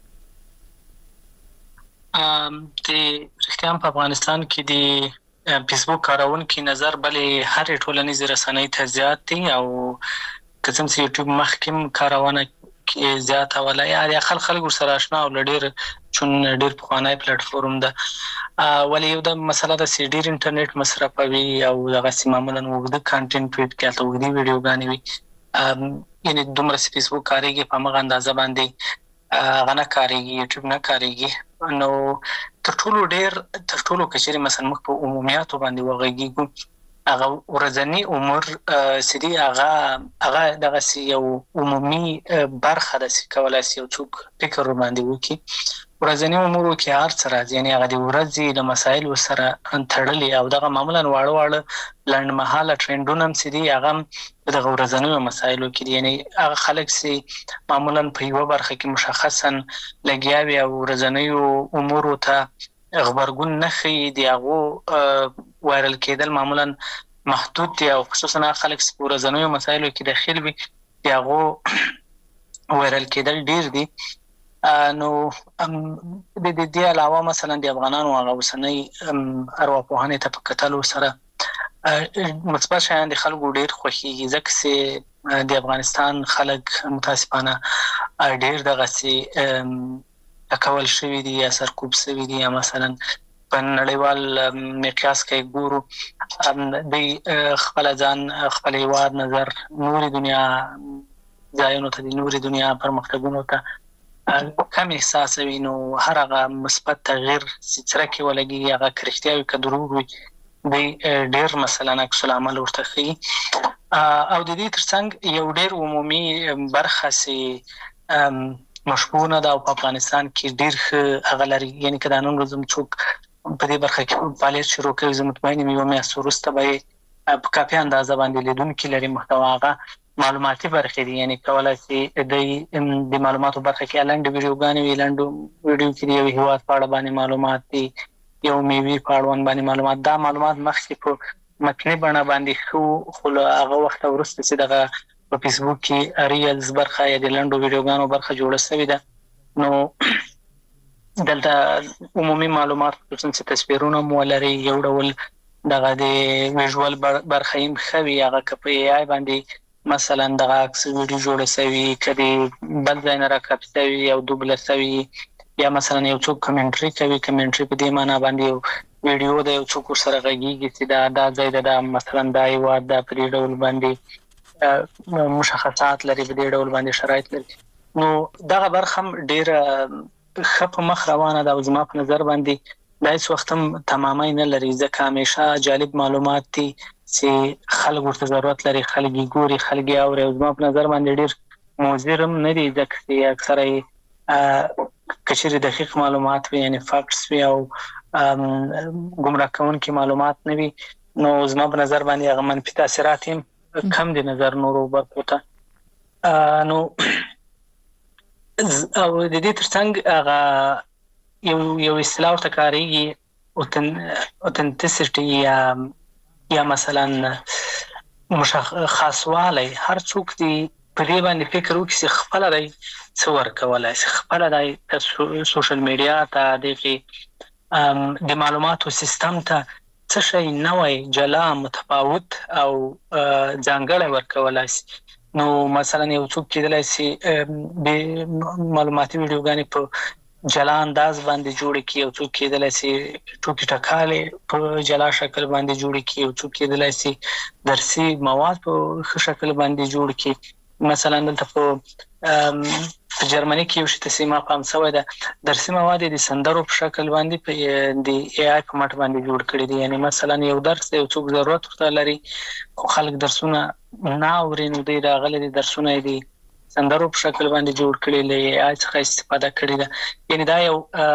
ام د رښتیا په افغانستان کې د فیسبوک کارون کې نظر بلې هر ټولنیز رسنۍ ته زیات دي او کله چې یوټیوب مخکیم کارونه کې زیات ولای یا خلک خلک سره آشنا او ډېر چون ډېر په خوانای پلیټ فارم ده ولی یو د مسله د سیډیر انټرنیټ مصرفوي او دغه معمولا وګړي کانټینټ ټویټ کوي او وګړي ویډیوګانې وي یعنی دومره فیسبوک کاریږي په مغه اندازه باندې غنه کاریږي یوټیوب نه کاریږي نو تر ټولو ډېر تر ټولو کچري مثلا مخ په عمومیاتو باندې وغږیږي هغه ورځنی عمر سړي هغه هغه دغه سی یو عمومي برخه د کولای شي او څوک فکر باندې وکي ورځنی عمر کې هر څه راځي یعنی هغه د ورځې د مسایل سره تړلي او دغه معمولا واړه واړه لنډ مهاله ټرندونه هم سړي هغه دغه ورځنی مسایلو کې یعنی هغه خلک سي معمولا په یو برخه کې مشخصا لګیاوي او ورځنی امور ته خبرګون نه خي دی هغه وایرل کېدل معمولا محدود دي او خصوصا خلک سپوره ځنوي مسایلو کې داخل وي دی هغه وایرل کېدل ډیر دي نو د دې دی علاوه مثلا د افغانانو هغه وسنۍ ارواپوهنې ته په کتلو سره مثبت شیان د خلکو ډیر خوښي ځکه چې د افغانستان خلک متاسفانه ډیر دغه سي اکول شوی دي یا سرکوب شوی دي یا مثلا په نړیوال مقیاس کې ګورو د خپل ځان خپل هیواد نظر نوري دنیا ځایونو ته د نوري دنیا پرمختګونو ته کم احساس وینو هر هغه مثبت تغییر ستره کې ولګي هغه کرختیاوي کډرو وي د ډیر مثلا عکس العمل ورته خي او د دې ترڅنګ یو ډیر عمومي برخه سي مشبونه دا په افغانستان کې ډیر ښه هغه لري یعنی کله نن ورځم څوک په دې برخه کې فعالیت شروع کوي زه مطمئن یم یو میاشت وروسته به په کافي اندازه باندې لیدونکي لري محتوا هغه معلوماتي برخه دي یعنی کولای شي د معلوماتو برخه کې لاندې ویډیوګانې ویلاندو ویډیو کې یو هیواد په اړه باندې معلومات دي یو میوي په اړه باندې معلومات دا معلومات مخکې په متني بڼه باندې خو خو هغه وخت ورسته چې دغه په فیسبوک کې ریلز برخه یا د لاندو ویډیوګانو برخه جوړه شوې ده نو دلته عمومي معلومات خصوصا چې تصویرونه مولري یو ډول دغه د ویژوال برخه یې خوي هغه کپی آی باندې مثلا دغه عکس ویډیو جوړه شوی کړي بل ځای نه راکاپ شوی او دوبله شوی یا مثلا یو څوک کمنټري کوي کمنټري په دې معنی باندې ویډیو د یو څوک سره غږیږي چې دا دا ځای دا مثلا دا یو د پرې ډول باندې مشخصات لري په دې ډول باندې شرایط لري نو دغه برخه ډیر خپ مخ روانه ده او زما په نظر باندې دا هیڅ وخت هم تمامای نه لري ځکه همیشه جالب معلومات دي چې خلک ورته ضرورت لري خلک ګوري خلک اوري او زما په نظر باندې ډیر موزرم نه دي ځکه چې اکثره کچېره دقیق معلومات وي یعنی فاکټس وي او ګمراه کوونکي معلومات نه وي نو زما په نظر باندې هغه منفي تاثیرات هم کم دي نظر نورو برخو ته نو او د دې ترڅنګ هغه یو یو اصطلاح ته کاریږي اوتنټیسټي یا یا مثلا مشخصوالی هر څوک دی په دې باندې فکر وکړي چې خپل راي څو ورکولای شي خپل راي سوشل میډیا ته د د معلوماتو سیستم ته څه شی نوی جلا متفاوت او ځانګړی ورکولای شي. نو مثلا یو څوک کېدلی شي به معلوماتي ویډیوګانې په جلا انداز باندې جوړې کړي، یو څوک کېدلی شي ټوکې ټکالې په جلا شکل باندې جوړې کړي، یو څوک کېدلی شي درسي مواد په ښه شکل باندې جوړ کړي. مثلا دلته په په جرمني کې یو شی ته ما پام شوی ده، درسي مواد د سندرو په شکل باندې په د ای آی په مټ باندې جوړ کړي دي. یعنی مثلا یو درس یو څوک ضرورت ورته لري خو خلک درسونه نه اوري، نو دوی راغلي دي درسونه دي سندرو په شکل باندې جوړ کړي، له ای آی څخه استفاده کړې ده. یعنی دا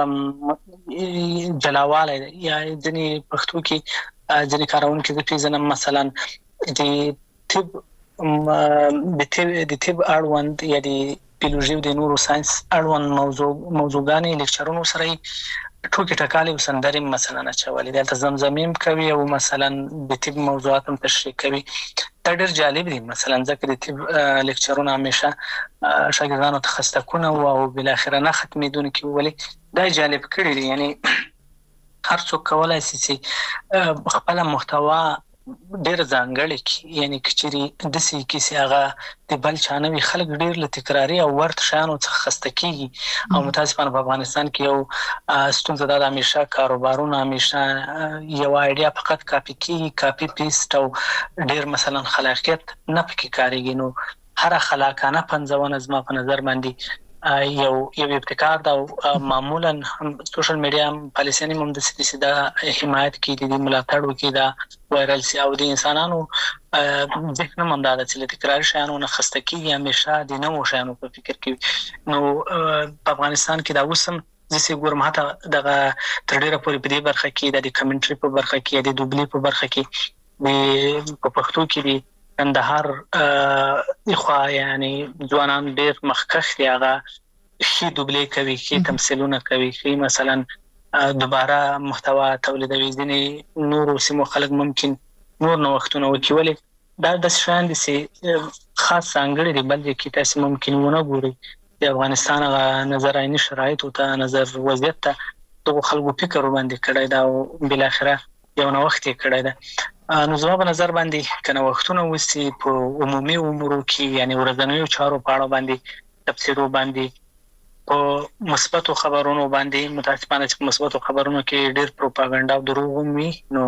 یو جلاوالی ده. یا ځینې پښتو کې ځینې کارونکي زه پیژنم مثلا د طب د طب اړوند یا د بیولوژي او د نورو ساينس اړوند موضوع موضوعګانې لیکچرونو سره ټوکې ټکالې او سندرې مثلا اچولې، دلته زمزمیم کوي او مثلا د طب موضوعات هم تشریح کوي. دا ډېر جالب دي. مثلا ځکه د طب لیکچرونه همیشه شاګردانو ته خستکونه او بالاخره نه ختمېدونکي ولې دا جالب کړي دي. یعنی هر څوک کولای شي چې خپله محتوا ډېر ځانګړی کړي. یعنی که چېرې داسې کیسې هغه د بل چا نه وي، خلک ډېر له تکراري او ورته شیانو څخه خسته کېږي. او متاسفانه په افغانستان کې یو ستونزه دا ده، همیشه کاروبارونه همیشه یو ایډیا فقط کاپي کېږي، کاپي پیسټ، او ډېر مثلا خلاقیت نه پکې کارېږي. نو هره خلاقانه پنځونه زما په نظر باندې یو یو ابتکار دا. معمولا سوشل میډیا پالیسیانې هم داسې دي چې دا حمایت کوي، د دې ملاتړ وکړي، دا وایرل شي. او د انسانانو ذهن هم همدا ده چې له تکراري شیانو نه خسته کېږي، همیشه د نوو شیانو په فکر کې. نو په افغانستان کې دا اوس هم زه چې ګورم حتی دغه تر ډېره پورې په دې برخه کې د کمنټري په برخه کې یا د دوبلي په برخه کې په پښتو کې دي کندهار خوا یعنی ځوانان ډېر مخکښ دي، هغه ښې دوبلې کوي، ښې تمثیلونه کوي، ښې مثلا دوباره محتوا تولیدوي. ځینې نورو سیمو خلک ممکن نور نوښتونه وکړي، ولې دا داسې شیان دي چې خاص ځانګړي دي، بل ځای کې تاسې ممکن ونه ګورئ. د افغانستان هغه نظر عیني شرایطو ته، نظر وضعیت ته دغو خلکو فکر ورباندې کړی ده او بالاخره یو نوښت یې کړی ده. نو زما په نظر باندې که نوښتونه وسي په عمومي امورو کې، یعنې ورځنیو چارو په اړه باندې تبصرو باندې، په مثبتو خبرونو باندې، متاسفانه چې په مثبتو خبرونو کې ډېر پروپاګاندا او دروغ هم وي، نو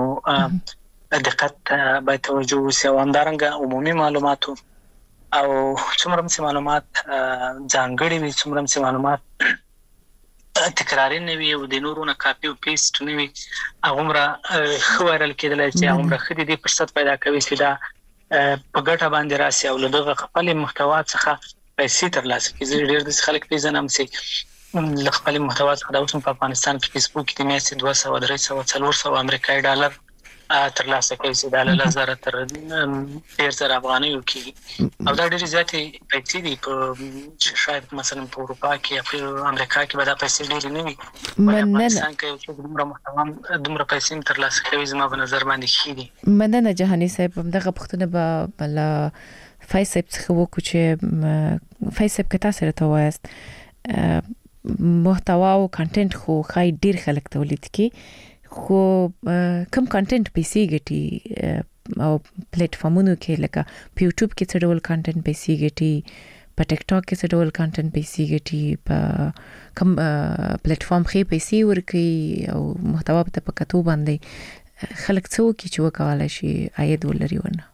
دقت باید توجه وسي. او همدارنګه عمومي معلوماتو او څومره چې معلومات ځانګړي وي، څومره چې معلومات تکراري نه وي او د نورو نه کاپي او پیسټ نه وي، هغومره ښه وایرل کېدلی چې هغومره ښه د دې فرصت پیدا کوي چې دا په ګټه باندې راسي او له دغه خپلې محتوا څخه پیسې ترلاسه کړي. زه ډېر داسې خلک پېژنم چې له خپلې محتوا څخه دا اوس هم په افغانستان کې فیسبوک کې د میاشتې دوه سوه درې سوه څلور سوه امریکایي ډالر ترلاسه کوي چې دا له لس زره تر ډېر زره افغانیو کېږي. او دا ډېرې زیاتې پیسې دي په شاید مثلا په اروپا کې یا په امریکا کې به دا پیسې ډېرې نه وي، په افغانستان کې یو څوک دومره محتوا دومره پیسې هم ترلاسه کوي، زما په نظر باندې ښې دي.
مننه جهاني صاحب. همدغه پوښتنه به له فیض صاحب څخه وکړو چې فیض صاحب که تاسو راته ووایاست محتوا او کنټنټ خو ښایي ډېر خلک تولید کړي، خو کم کنټنټ پیسې ګټي او پلیټ فارمونو کې لکه په یوټیوب کې څه ډول کنټنټ پیسې ګټي، په ټیک ټاک کې څه ډول کنټنټ پیسې ګټي، په کم پلیټ فارم کې پیسې ورکړي او محتوا په پکاتو باندې خلک څه وکړي چې وکولای شي عاید ولري ونه.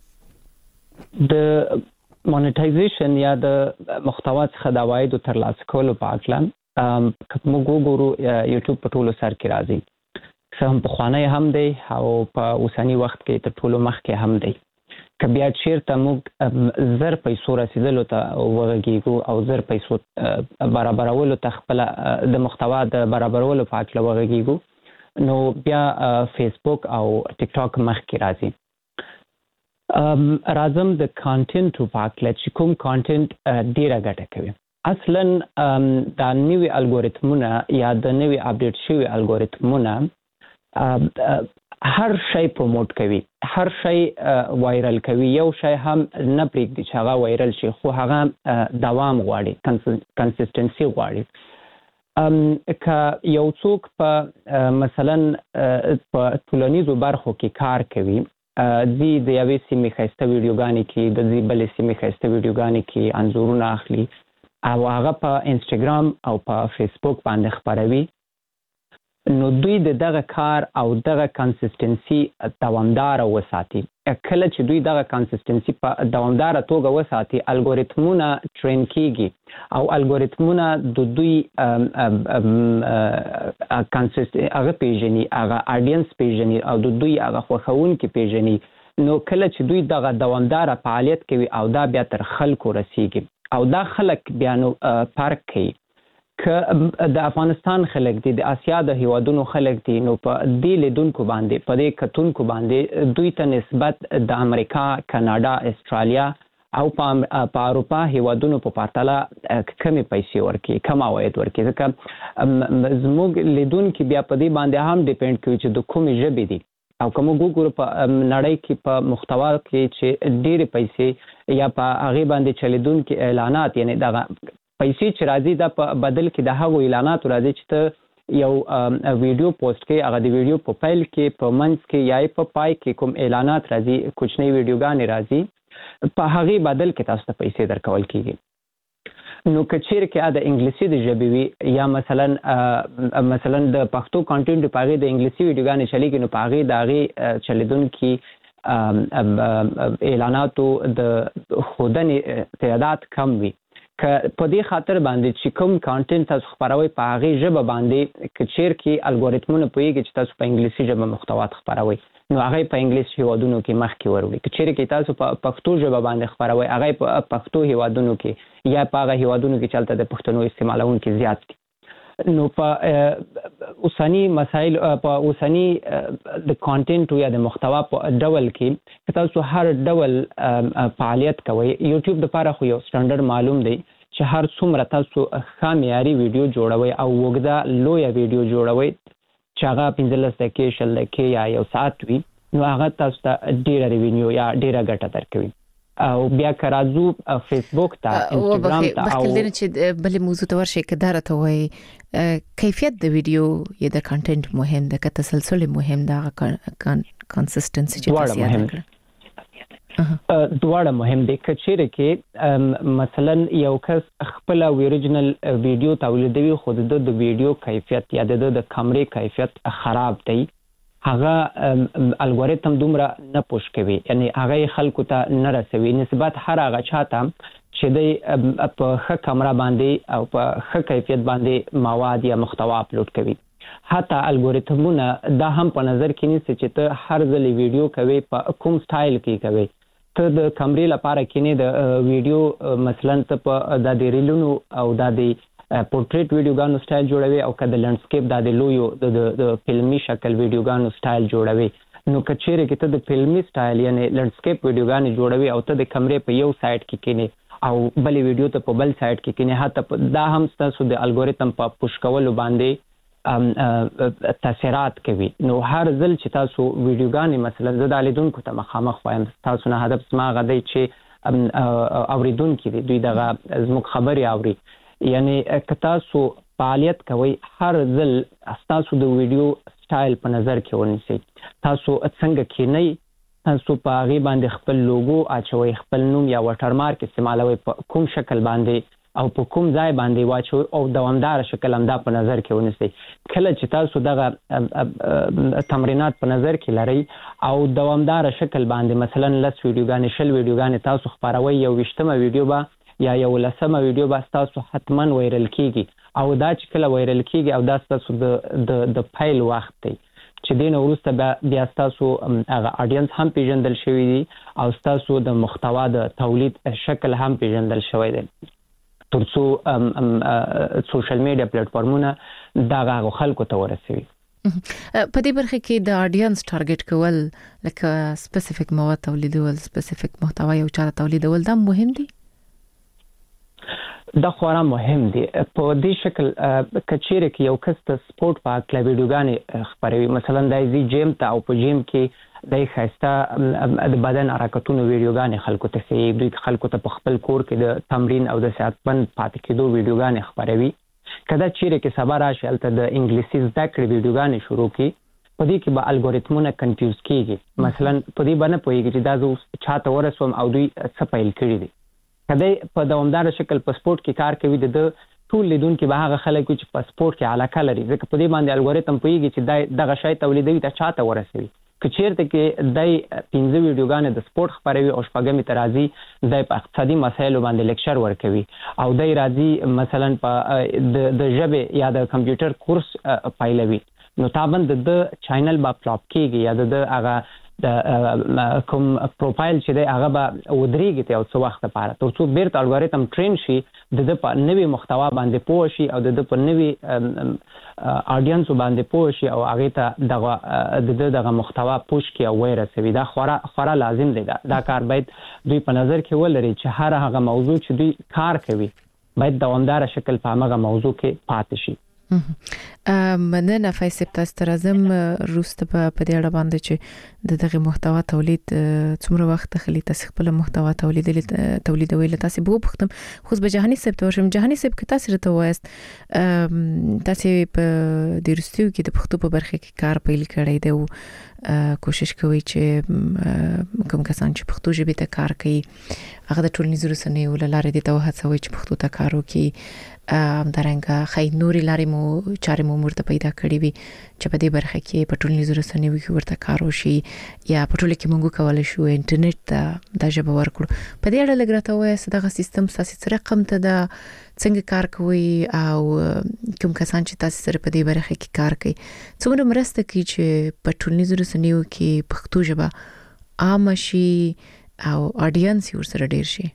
د مونټایزیشن یا د محتوا څخه د عوایدو ترلاسه کولو په اړه که موږ وګورو یوټیوب په ټولو سر کې راځي، څه هم پخوانی هم دی او په اوسني وخت کې تر ټولو مخکې هم دی. که بیا چیرته موږ زر پیسو رسیدلو ته وغږیږو او زر پیسو برابرولو ته خپله د محتوا د برابرولو په هکله وغږیږو، نو بیا فیسبوک او ټیک ټاک مخکې راځي. راځم د کانټنټو په هکله چې کوم کانټنټ ډېره ګټه کوي. اصلا دا نوي الګوریتمونه یا د نوي اپډیټ شوي الګوریتمونه هر شی پروموټ کوي، هر شی وایرل کوي. یو شی هم نه پرېږدي چې هغه وایرل شي، خو هغه دوام غواړي، کنسیسټنسي غواړي. ام ک یو څوک په مثلا په ټولنیزو برخو کې کار کوي، دی د یوې سیمې ښایسته ویډیوګانې کې د دې بلې سیمې ښایسته ویډیوګانې کې انځورونه اخلي او هغه په انسټاګرام او په فیسبوک باندې خپروي، نو دوی د دغه کار او دغه کنسیستنسي دوامدار وساتي. کله چې دوی دغه کنسیستنسي په دوامدار توګه وساتي، الګوریتمونه ټرین کیږي او الګوریتمونه د دوی کنسیست هغه پیژني، هغه اډینس پیژني او د دوی هغه خوښونکي پیژني. نو کله چې دوی دغه دوامدار فعالیت کوي او دا بیا تر خلکو رسیږي او دا خلک بیا نو فرق کوي. که د افغانستان خلک دي، د آسیا د هیوادونو خلک دي، نو په دې لیدونکو باندې په دې کتونکو باندې دوی ته نسبت د امریکا، کاناډا، استرالیا او په اروپا هیوادونو په پرتله کمې پیسې ورکړي، کم عواید ورکړي. ځکه زموږ لیدونکي بیا په دې باندې هم ډیپینډ کوي چې د کومې ژبې دي او که موږ وګورو په نړۍ کې په محتوا کې چې ډېرې پیسې یا په هغې باندې چلیدونکي اعلانات، یعنی دغه پیسې چې راځي دا په بدل کې د هغو اعلاناتو راځي چې ته یو ویډیو پوسټ کوي، هغه د ویډیو په پیل کې، په منځ کې یا په پای کې کوم اعلانات راځي، کوچنۍ ویډیوګانې راځي، په هغې بدل کې تاسو ته پیسې درکول کېږي. نو که چیرې کې د انګلیسي د ژبې وي یا مثلا مثلا د پښتو کانټینټ په هغې د انګلیسي ویډیوګانې چلیږي، نو په هغې د هغې چلیدونکي اعلاناتو د ښودنې تعداد کم وي. که په دې خاطر باندې چې کوم کانټینټ تاسو خپروئ په هغې ژبه باندې که چیر کې الګوریتمونه پوهېږي چې تاسو په انګلیسي ژبه محتوات خپروئ، نو هغې په انګلیس هیوادونو کې مخکې وروړي. که چیرې کې تاسو په پښتو ژبه باندې خپروئ، هغې په پښتو هیوادونو کې یا په هغه هیوادونو کې چې هلته د پښتنو استعمالونکي زیات دي. نو په اوسني مسایل په اوسني د کانټینټ یا د محتوا په ډول کې که تاسو هر ډول فعالیت کوئ، یوټیوب دپاره خو یو سټنډرډ معلوم دی چې هر څومره تاسو ښه معیاري ویډیو جوړوئ او اوږده لویه ویډیو جوړوئ چې هغه پنځلس دقیقې، شل دقیقې یا یو ساعت وي، نو هغه تاسو ته ډېره ریوینیو یا ډېره ګټه درکوي. او بیا که راځو فیسبوک ته، انسټاګرام ته او
بخیر دې چې بلې موضوع ته ورشئ که دا راته وایي کیفیت د ویډیو یا د کانټینټ مهم ده که تسلسل مهم ده، هغه کانسیسټنسي چې تاسو یاد کړه؟ دواړه مهم دي. که چیرې کې مثلا یو کس خپله اوریجنل ویډیو تولیدوي خو د د ویډیو کیفیت یا د د کمرې کیفیت خراب دی، هغه الګوریتم دومره نه پوش کوي، یعنی هغه خلکو ته نه رسوي نسبت هر هغه چاته چې دی په ښه کمره باندې او په ښه کیفیت باندې مواد یا محتوا اپلوډ کوي. حتی الګوریتمونه دا هم په نظر کې نیسي چې ته هر ځل ویډیو کوي په کوم سټایل کې کوي. ته د کمرې لپاره کینې د ویډیو مثلا ته په د ریلونو او د پورټریټ ویډیوګانو سټایل جوړوي او که د لنډسکیپ د لویو د فلمي شکل ویډیوګانو سټایل جوړوي، نو که چیرې کې ته د فلمي سټایل یعنی لنډسکیپ ویډیوګانې جوړوي او ته د کمرې په یو سایډ کې کینې او بلې ویډیو ته په بل سایډ کې کینې، حتی دا هم ستاسو د الګوریتم په پوش کولو باندې تاثیرات کوي. نو هر ځل چې تاسو ویډیوګانې مثلا زه د لیدونکو ته مخامخ وایم، تاسو نه هدف زما هغه دی چې اوریدونکي دي دوی دغه زموږ خبرې اوري. یعنی که تاسو فعالیت کوئ، هر ځل تاسو د ویډیو سټایل په نظر کې ونیسئ. تاسو څنګه کینئ، تاسو په هغې باندې خپل لوګو اچوئ، خپل نوم یا واټرمارک استعمالوئ، په کوم شکل باندې او په کوم ځای باندې واچوئ او دوامدار شکل همدا په نظر کې ونیسئ. کله چې تاسو دغه تمرینات په نظر کې لرئ او دوامدار شکل باندې مثلا لس ویډیوګانې، شل ویډیوګانې تاسو خپروئ، یو ویشتمه ویډیو به یا یو لسمه ویډیو به ستاسو حتما وایرل کیږي او دا چې کله وایرل کیږي او دا ستاسو د د پیل وخت دی چې دین وروسته بیا ستاسو هغه اډینس هم پیژندل شوی دی او ستاسو د محتوا د تولید شکل هم پیژندل شوی دی، ترڅو سوشل میډیا پلیټفارمونه دا هغه خلکو ته ورسوي. په دې برخه کې د اډینس ټارګټ کول، لکه سپیسیفیک مواد تولیدول، سپیسیفیک محتوا یو چا تولیدول، دا مهم دي.
دا خورا مهم دی. په دې شکل کچېره کې یو کس ته سپورت په اړه ویډیوګانې خپروي، مثلا د زی جیم ته او په جیم کې د ښایسته د بدن حرکتونو ویډیوګانې خلکو ته ښیي، دوی خلکو ته په خپل کور کې د تمرین او د صحتمند پاتې کېدو ویډیوګانې خپروي. کله چیرې کې سبا راشي الته د انګلیسي زده کړې ویډیوګانې شروع کی په دې کې به الګوریتمونه کنفیوز کیږي مثلا په دې باندې پوهیږي چې دا زه چاته ورسوم او دوی څه پیل کړی دي کله په دوامدار شکل په سپورت کې کار کوي د ټول لیدونکو به هغه خلک چې په سپورت کې علاقه لري ځکه په دې باندې الګوریتم پوهیږي چې دغه شی تولیدوي ته چاته ورسوي که چیرته کې دای پنځه ویډیوګانې د سپورت خبروي او شپږمې ترازی د اقتصادي مسایلو باندې لیکچر ورکوي او دای راځي مثلا په د ژبې یا د کمپیوټر کورس پایلوي نو تابند د چینل با فلاپ کیږي یا د هغه د کوم پروفایل چې دی هغه به ودرېږي ته او څه وخت لپاره تر څو بیرته الګوریتم ټرین شي د د په نوې محتوا باندې پوه شي او د په نوې اډینس باندې پوه شي او هغه ته دغه د دغه محتوا پوش کی او ورسوي دا خورا خورا لازم دی دا کار باید دوی په نظر کې ولري چې هر هغه موضوع چې دوی کار کوي باید دوامدار شکل په هغه موضوع کې پاتې شي.
مننه فیصل تاسو ته راځم روسته په دې اړه باندې چې د دغه محتوا تولید څومره وخت خلی تاسو خپل محتوا تولید تولیدوي تاسو به وختم خو به جهاني صاحب ته ورشم جهاني صاحب کې تاسو ته وایست تاسو په د روسیو کې د پښتو په برخه کې کار پیل کړی دی او کوشش کوي چې کوم کسان چې پښتو ژبه ته کار کوي هغه د ټولنیزو رسنیو لاره دي ته هڅوي چې پښتو ته کار وکړي درنګه خای نوري لارې مو چارې مو مرته پیدا کړې وي چې په دې برخه کې په ټولنیزو رسنیو کې ورته کار وشي یا په ټوله کې موږ کولای شو انټرنیټ ته د ژبه ورکړو په دې اړه لګراته وایي دغه سیستم ساسي رقم ته د څنګه کار کوي او کوم کسان چې تاسو سره په دې برخه کې کار کوي څومره مرسته کوي چې په ټولنیزو رسنیو کې پښتو ژبه عام شي او اډینس یې ورسره ډیر شي.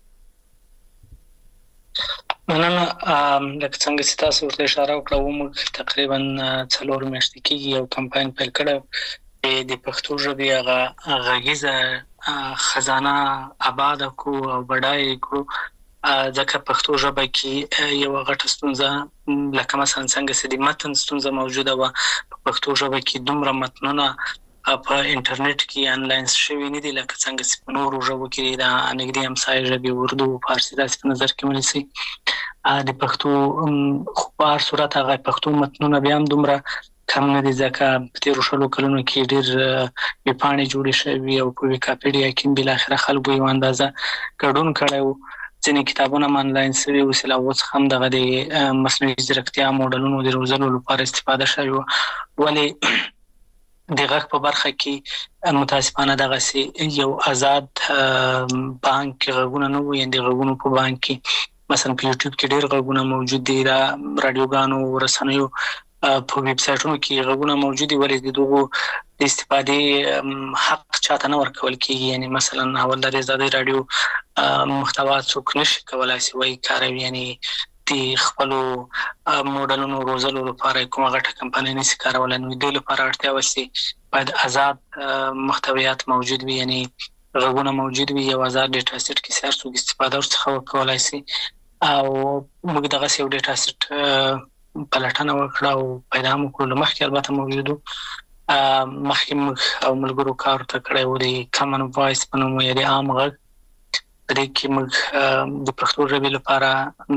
مننه لکه څنګه چې تاسو ورته اشاره وکړه موږ تقریبا څلور میاشتې کېږي یو کمپاین پیل کړو د پښتو ژبې هغه غږیزه خزانه آباد کو او بډای کو ځکه پښتو ژبه کې یو غټه ستونزه لکه مثلا څنګه چې د متن ستونزه موجوده و په پښتو ژبه کې دومره متنونه په انټرنیټ کې انلاین شوي نه دي لکه څنګه چې په نورو ژبو کې دا نږدې همسایه ژبې اردو فارسی داسې په نظر کې ونیسئ د پښتو خو په هر صورت هغه پښتو متنونه بیا هم دومره کم نه دي ځکه په تېرو شلو کلونو کې ډېر ویبپاڼې جوړې شوي او په ویکیپیډیا کې بالاخره خلکو یو اندازه ګډون کړی و ځینې کتابونه هم انلاین شوي اوس لا اوس هم دغه د مصنوعي ځیرکتیا موډلونو د روزلو لپاره استفاده شوې وه ولې د غږ په برخه کې متاسفانه دغه یو آزاد بانک غږونه نه وو یعنې د غږونو په بانک کې مثلا په یوټیوب کې ډېر غږونه موجود دي دا رادیوګانو رسنیو په ویب سایټونو کې غږونه موجود دي ولې د دغو د استفادې حق چاته نه ورکول کېږي یعنې مثلا حوالداري ازادي رادیو محتوا څوک نشي کولی چې وایي کاروي یعنې د خپلو موډلونو روزلو لپاره کومه غټه کمپنۍ نشي کارولی نو د دې لپاره اړتیا وه چې باید آزاد محتویات موجود وي یعنې غږونه موجود وي یو آزاد ډیټا سیټ کې چې هر څوک استفاده ورڅخه وکولی شي او موږ دغسې یو ډیټا سیټ پلټنه وکړه او پیدا مو کړو له مخکې البته موجود و مخکې موږ او ملګرو کار ورته کړی و د کامن وایس په نوم یا د عام غږ په دې کې موږ د پښتو ژبې لپاره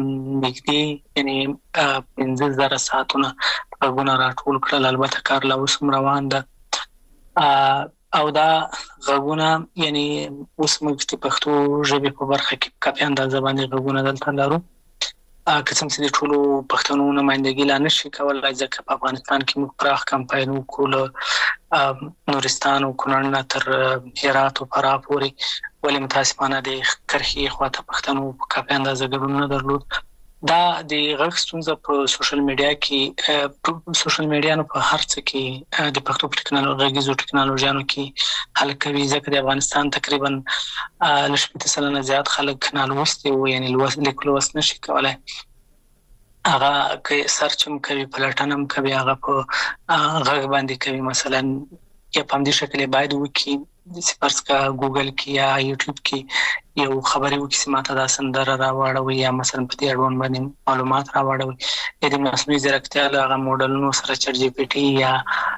نږدې یعنې پنځه زره ساعتونه غږونه راټول کړل البته کار لا اوس هم روان ده او دا غږونه یعنې اوس موږ د پښتو ژبې په برخه کې په کافي اندازه باندې غږونه دلته لرو که څنګه چې د ټولو پښتنو نمایندګي لا نشي کولی ځکه په افغانستان کې موږ پراخ کمپاین وکړو له نورستان او کونړ نه تر هرات او فراه پورې ولې متاسفانه د کرښې خواته پښتنو په کافي اندازه ګډون نه درلود دا د غږ ستونزه په سوشل میډیا کې سوشل میډیا نو په هر څه کې د پښتو په ټکنالوژي غږیزو ټکنالوژیانو کې حل کوي ځکه د افغانستان تقریبا له شپېته سلنه زیات خلک نالوستي وو یعنې لیک لوست نشي کولی هغه که سرچ هم کوي پلټنه هم کوي هغه په غږ باندې کوي مثلا یا په همدې شکل یې باید وکړي فرض کا ګوګل کې یا یوټیوب کې یو خبرې وکړي چې ماته دا سندره راواړوي یا مثلا په دې اړوند باندې معلومات راواړوي یا د مصنوعي ځیرکتیا له هغه موډلونو سره چټ جی پی ټي یا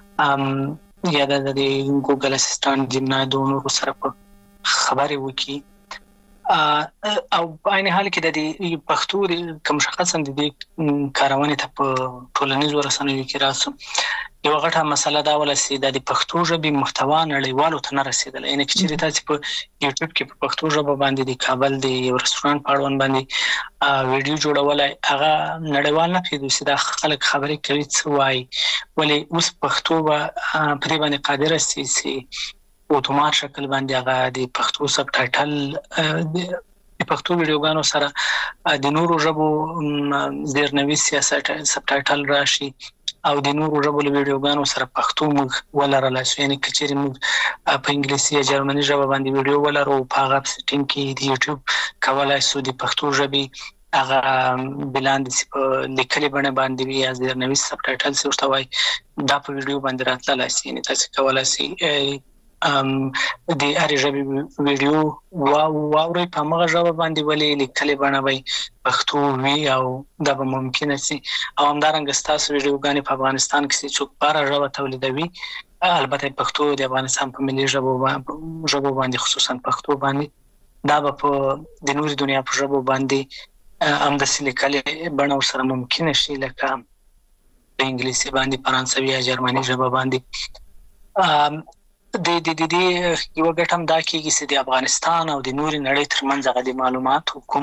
یا د ګوګل اسسټانټ جیمنای د نورو سره په خبرې وکړي او په عین حال کې د دې پښتو د کوم شخص هم د دې کارونې ته په ټولنیزو رسنیو کې راسو یو غټه مسله دا ولسی د پښتو ژبې محتوا نړیوالو ته نه رسیدل. یعنی چې تاسو په یوټیوب کې په پښتو ژبه باندې د کابل د یو رستورانت په اړوند باندې ویډیو جوړولای هغه نړیوال نه پیدا سي د خلک خبرې کوي څه وایي ولې اوس پښتو په دې باندې قادر سي سي اتومات شکل باندې هغه د پښتو سب ټایټل د پښتو ویډیوګانو سره د نورو ژبو زیرنویس سیاست سب ټایټل راشي او د نورو ژبو له ویډیوګانو سره پښتو موږ ولرلای شو. یعنی کچېرې موږ په انګلیسي یا جرمني ژبه باندې ویډیو ولرو په هغه سټینګ کې د یوټیوب کولای شو د پښتو ژبې هغه بلاند سي په لیکلي بڼه باندې وي یا زیرنویس سب ټایټل څه ورته وایي دا په ویډیو باندې راتللی شي. یعنی تاسو کولای شئ ام د هر ژبې ویډیو واو واوري په هغه ژبه باندې ولې لیکلي بڼه وي پښتو وی او دا به ممکن شي. او همدارنګه تاسو ویډیوګانې په افغانستان کې چې څوک بار ژبه تولیدوي البته پښتو د افغانستان په ملي ژبه ژبه باندې خصوصا پښتو باندې دا به په د نوري دنیا په ژبه باندې هم د لیکلي بڼه سره ممکن شي لکه په انګلیسي باندې فرانسوي یا جرمني ژبه باندې. د د د یو غټم دا کېږي چې د افغانستان او د نوري نړۍ ترمنځ غو د معلوماتو کوم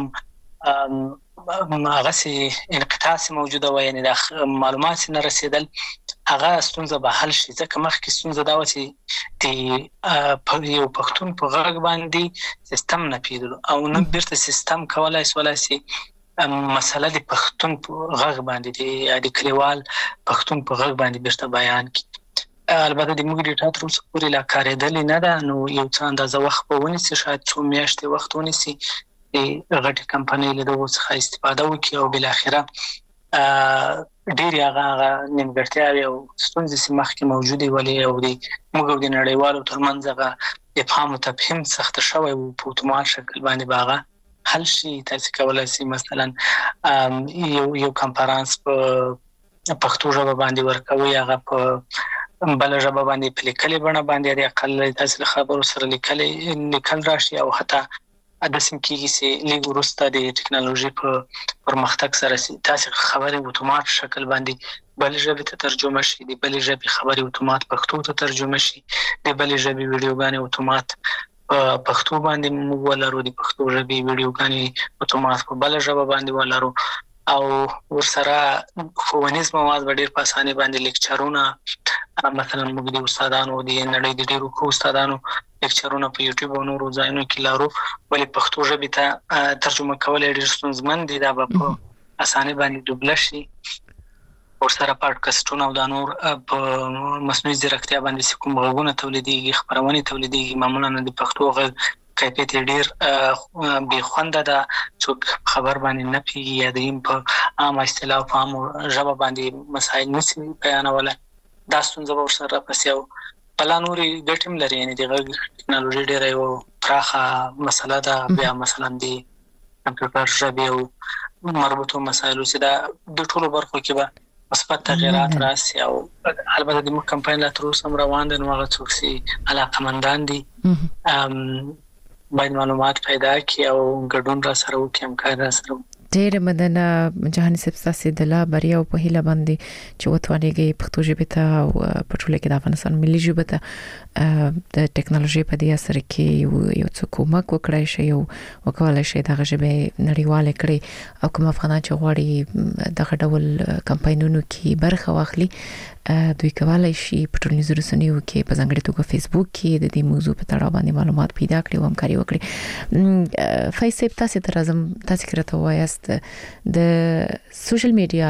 هغه سي انقطاع موجوده و. یعنی د معلومات نه رسیدل هغه ستونزه به حل شي ځکه مخکې ستونزه دا و چې د په یو پښتون په غږ باندې سیستم نه پیدل او نن بیرته سیستم کولای سولای شي مسله د پښتون په غږ باندې د کلیوال پښتون په غږ باندې بیرته بیان کی. البته د موږ ډیټا تر اوسه پورې لا کارېدلې نه ده نو یو څه اندازه وخت به ونیسي شاید څو میاشتې وخت ونیسي د غټې کمپنۍ له دغه څخه استفاده وکړي او بل اخره ډېر هغه نیمګړتیاوې او ستونزې چې مخکې موجودې ولې او د موږ د نړیوالو ترمنځ هغه افهام او تفهیم سخت شوی او په اتومات شکل باندې باغه حل شي. تاسو کولای شئ مثلا یو یو کانفرنس په پښتو ژبه باندې ورکوي هغه په بل ژبه باندې په لیکلي بڼه باندې د اقل تاسو خبرو سره لیکلي لیکل راشي او حتی د سیم کېږي چې لیګ ورسته د ټکنالوژي په پرمختګ سره تاسو خبرې اتومات شکل باندې بل ژبه ته ترجمه شي د بل ژبه خبرې اتومات پښتو ته ترجمه شي د بل ژبه ویډیوګانې اتومات پښتو باندې موږ ولرو د پښتو ژبه ویډیوګانې اتومات په بل ژبه باندې ولرو او ورسره ښوونیز مواد ډېر په اسانه باندې لیکچرونه مثلا موږ د استادانو د نړۍ د ډېرو ښو استادانو لیکچرونه په یوټیوب او نورو ځایونو کې لرو ولې پښتو ژبه ته ترجمه کول ډېر ستونزمن دي دا په اسانه باندې دوبله شي. ورسره پادکاسټونه او د نور په مصنوعي ځیرکتیا باندې کوم غوونه تولیديږي خبرونه تولیديږي معمولا د پښتو غږ کیفیت ډیر به خوند ده څوک خبر باندې نه پیږي یا د په عام اصطلاح په عام ژبه باندې مسایل نشي بیانول دا ستونزه ورسره پسې او بل نوري ګټم لري. یعنی د ټکنالوژي ډیره یو پراخه مسله ده بیا مثلا د کمپیوټر ژبه او مربوطه مسایلو چې دا د ټولو برخو کې به مثبت تغیرات راسي او البته د موږ کمپاین لا تر اوسه روان دي نو هغه څوک چې علاقمندان دي باید معلومات پیدا کړي او ګډون را سره وکړي همکار را سره.
ډېر مننه جهاني صاحب تاسو د لا بریا او په هیله باندې چې وتوانیږي پښتو ژبه ته او په ټوله کې د افغانستان ملي ژبه ته د ټکنالوژي په دې اثر کې یو څه کومک وکړای شي او وکولای شي د ژبه نړیواله کړي او کوم افغانان چې غواړي دغه ډول کمپاینونو کې برخه واخلي دوی کولای شي په ټولنیزو رسنیو کې په ځانګړي توګه فیسبوک کې د دې موضوع په تړاو باندې معلومات پیدا کړي او همکاري وکړي. فیصل تاسو ته راځم تاسو کړه وایاست د سوشل میډیا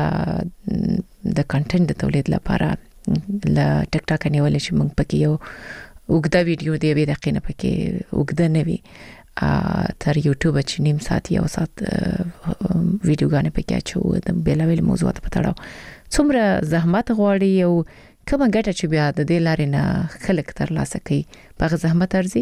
د کنټینټ د تولید لپاره ل ټیک ټاک نیول شي موږ پکې یو وګدا ویډیو دی به دقیقه نه پکې وګدا نه وي تر یوټیوب چې نیم ساعت یا ساعت ویډیوګانې پکې اچو د بیلابل موضوعات په تړاو څومره زحمت غواړي او کومه ګټه چې بیا د دې لارې نه خلک ترلاسه کوي په زحمت ارزي.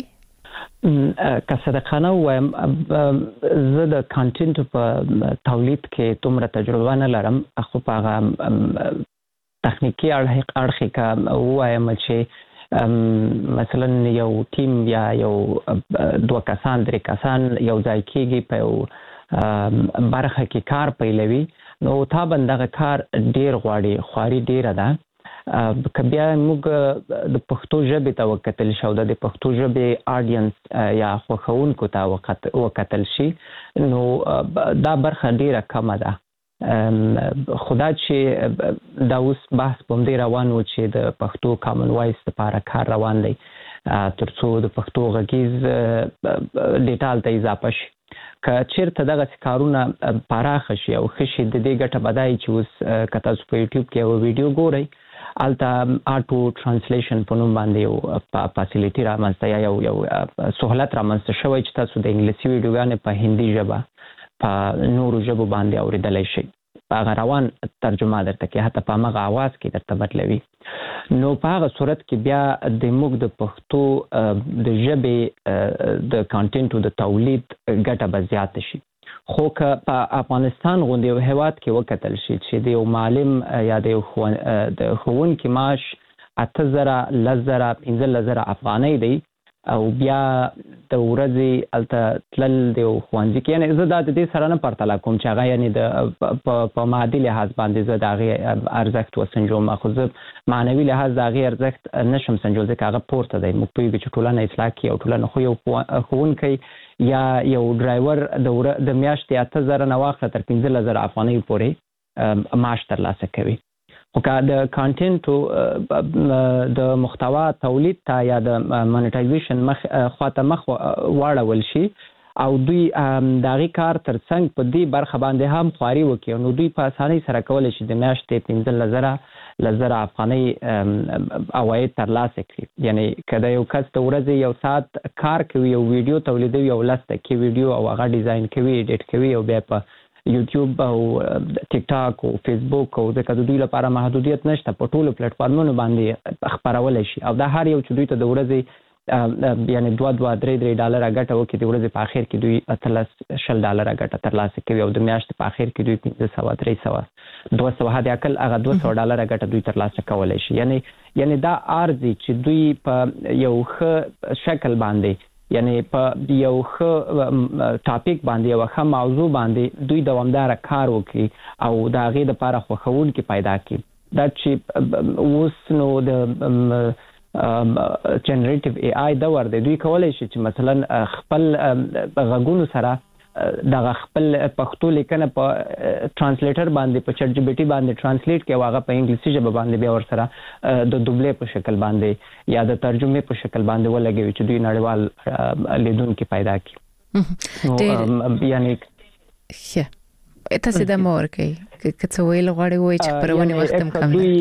که صدقانه وایم زه د کانټینټ په تولید کې تومره تجربه نه لرم خو په هغه تخنیکی اړخ کا وایم چې مثلا یو ټیم یا یو دوه کسان درې کسان یو ځای کېږي په یو برخه کې کار پیلوي نو تا بندغه کار ډیر غواړي خواري ډیره ده که بیا موږ د پښتو ژبې ته وکتل شو د پښتو ژبې آډینس یا خوښونکو ته وکتل شي نو دا برخه ډیره کمه ده خدا چې دا اوس بحث په دې روان و چې د پښتو کامن وایس لپاره کار روان دی ترڅو د پښتو غږیز ډیټا ته اضافه شي که چیرته دغه کارونه پراخ شي او خشي د دې ګټه بدای چې اوس که تاسو په یوټیوب کې یو ویډیو ګورئ الته آټو ترانسلیشن په نوم باندې یو فاسیلیټي رامنځته یا یو یو سهولت رامنځته شوی چې تاسو د انګلیسي ویډیوګانې په هندي ژبه په نورو ژبو باندې اوریدلای شئ هغه روان ترجمه درته کې حتی په هغه आवाज کې درته بدلوي نو په هغه صورت کې بیا د موږ د پښتو د ژبې د کانټینټو د تولید ګټه به زیاته شي خو که په افغانستان غوندې یو هیواد کې وکتل شي چې د یو معلم یا د یو ښوونکي معاش اته زره لس زره پنځلس زره افغانۍ دی او بیا د ورځې هلته تلل د یو ښوونځي کې یعنې زه دا د دې سره نه پرتله کوم چې هغه یعنې د په مادي لحاظ باندې زه د هغې ارزښت وسنجوم خو زه معنوي لحاظ د هغې ارزښت نشم سنجول ځکه هغه پورته دی موږ پوهېږو چې ټولنه اصلاح کړي او ټولنه خو یو ښوونکی یا یو ډرایور د میاشتې اته زره نه واخله تر پنځلس زره افغانۍ پورې معاش ترلاسه کوي خو که د کانټینټو د محتوا تولید ته یا د مانیټایزیشن مخ خواته مخ واړول شي او دوی د هغې کار تر څنګ په دې برخه باندې هم خواري وکړي نو دوی په اسانۍ سره کولی شي د میاشتې پنځلس زره لس زره افغانۍ عواید ترلاسه کړي یعنې که د یو کس د ورځې یو ساعت کار کوي یو ویډیو تولیدوي یو لس دقیقې ویډیو او هغه ډیزاین کوي ایډیټ کوي او بیا په یوټیوب او ټیک ټاک او فیسبوک او ځکه د دوی لپاره محدودیت نشته په ټولو پلیټ فارمونو باندې خپرولی شي او دا هر یو چې دوی ته د ورځې یعنې دوه دوه درې درې ډالره ګټه وکړي د ورځې په اخر کې دوی اتلس شل ډالره ګټه ترلاسه کوي او د میاشتې په اخر کې دوی پنځه سوه درې سوه دوه سوه حد اقل هغه دوه سوه ډالره ګټه دوی ترلاسه کولی شي یعنې یعنې دا ارزي چې دوی په یو ښه شکل باندې یعنی په یو ښه ټاپک باندې یو ښه موضوع باندې دوی دوامداره کار وکړي او د هغې دپاره خوښوونکي پیدا کړي دا چې اوس نو د جنریټیو ای آی دور دی دوی کولی شي چې مثلا خپل غږونو سره دغه خپل پښتو لیکنه په ترانسلیټر باندې په چټ جی پی ټي باندې ترانسلیټ کوي او هغه په انګلیسي ژبه باندې بیا ورسره د دوبلې په شکل باندې یا د ترجمې په شکل باندې ولګوي چې دوی نړیوال لیدونکي پیدا کړي یعنی
ښه تاسو د مور کوي که څه ویل غواړي وایي چې پرونی وخت هم کم دی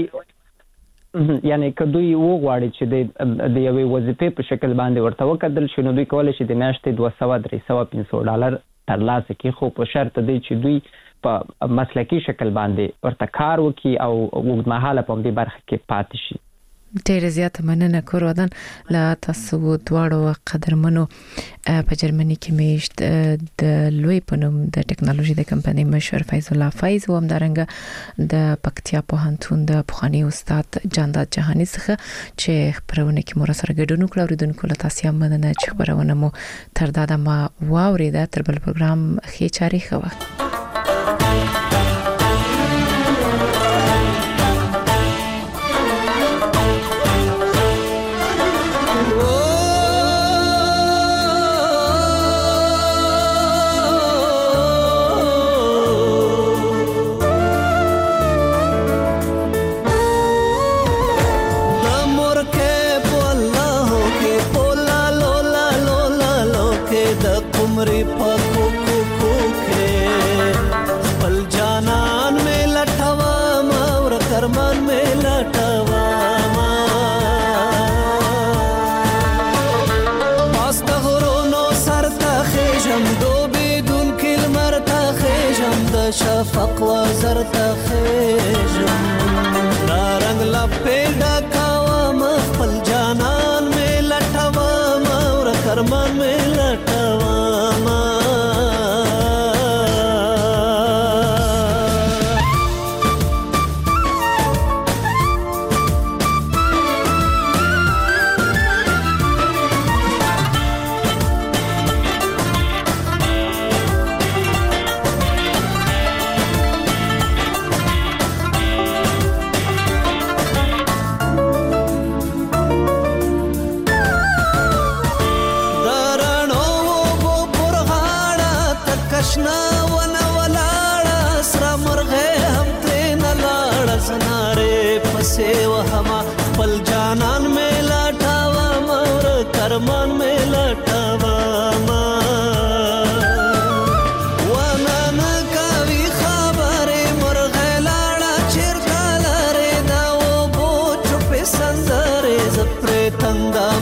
یعنی که دوی وغواړي چې د یوې وظیفې په شکل باندې ورته وکتل شي نو دوی کولی شي د میاشتې دوه سوه درې سوه پنځه سوه ډالر ترلاسه کړي خو په شرط دی چې دوی په مسلکي شکل باندې ورته کار وکړي او اوږدمهاله په همدې برخه کې پاتې شي
ډېره زیاته مننه کور ودان له تاسو دواړو قدرمنو په جرمني کې میشت د لوی په نوم د ټکنالوژي د کمپنۍ مشر فیض الله فیض او همدارنګه د پکتیا پوهنتون د پخوانی استاد جانداد جهانی څخه چې خبرونه کې مور سره ګډون وکړو اوریدونکو له تاسو مننه چې خبرونه مو تر دا ما واوریده تر بل پروګرام خې چاري خو
شفق وزرت خیجم نارنگ لپیدا کاوام خپل جانان میں لټوام اور کرمان میں لټوام تندا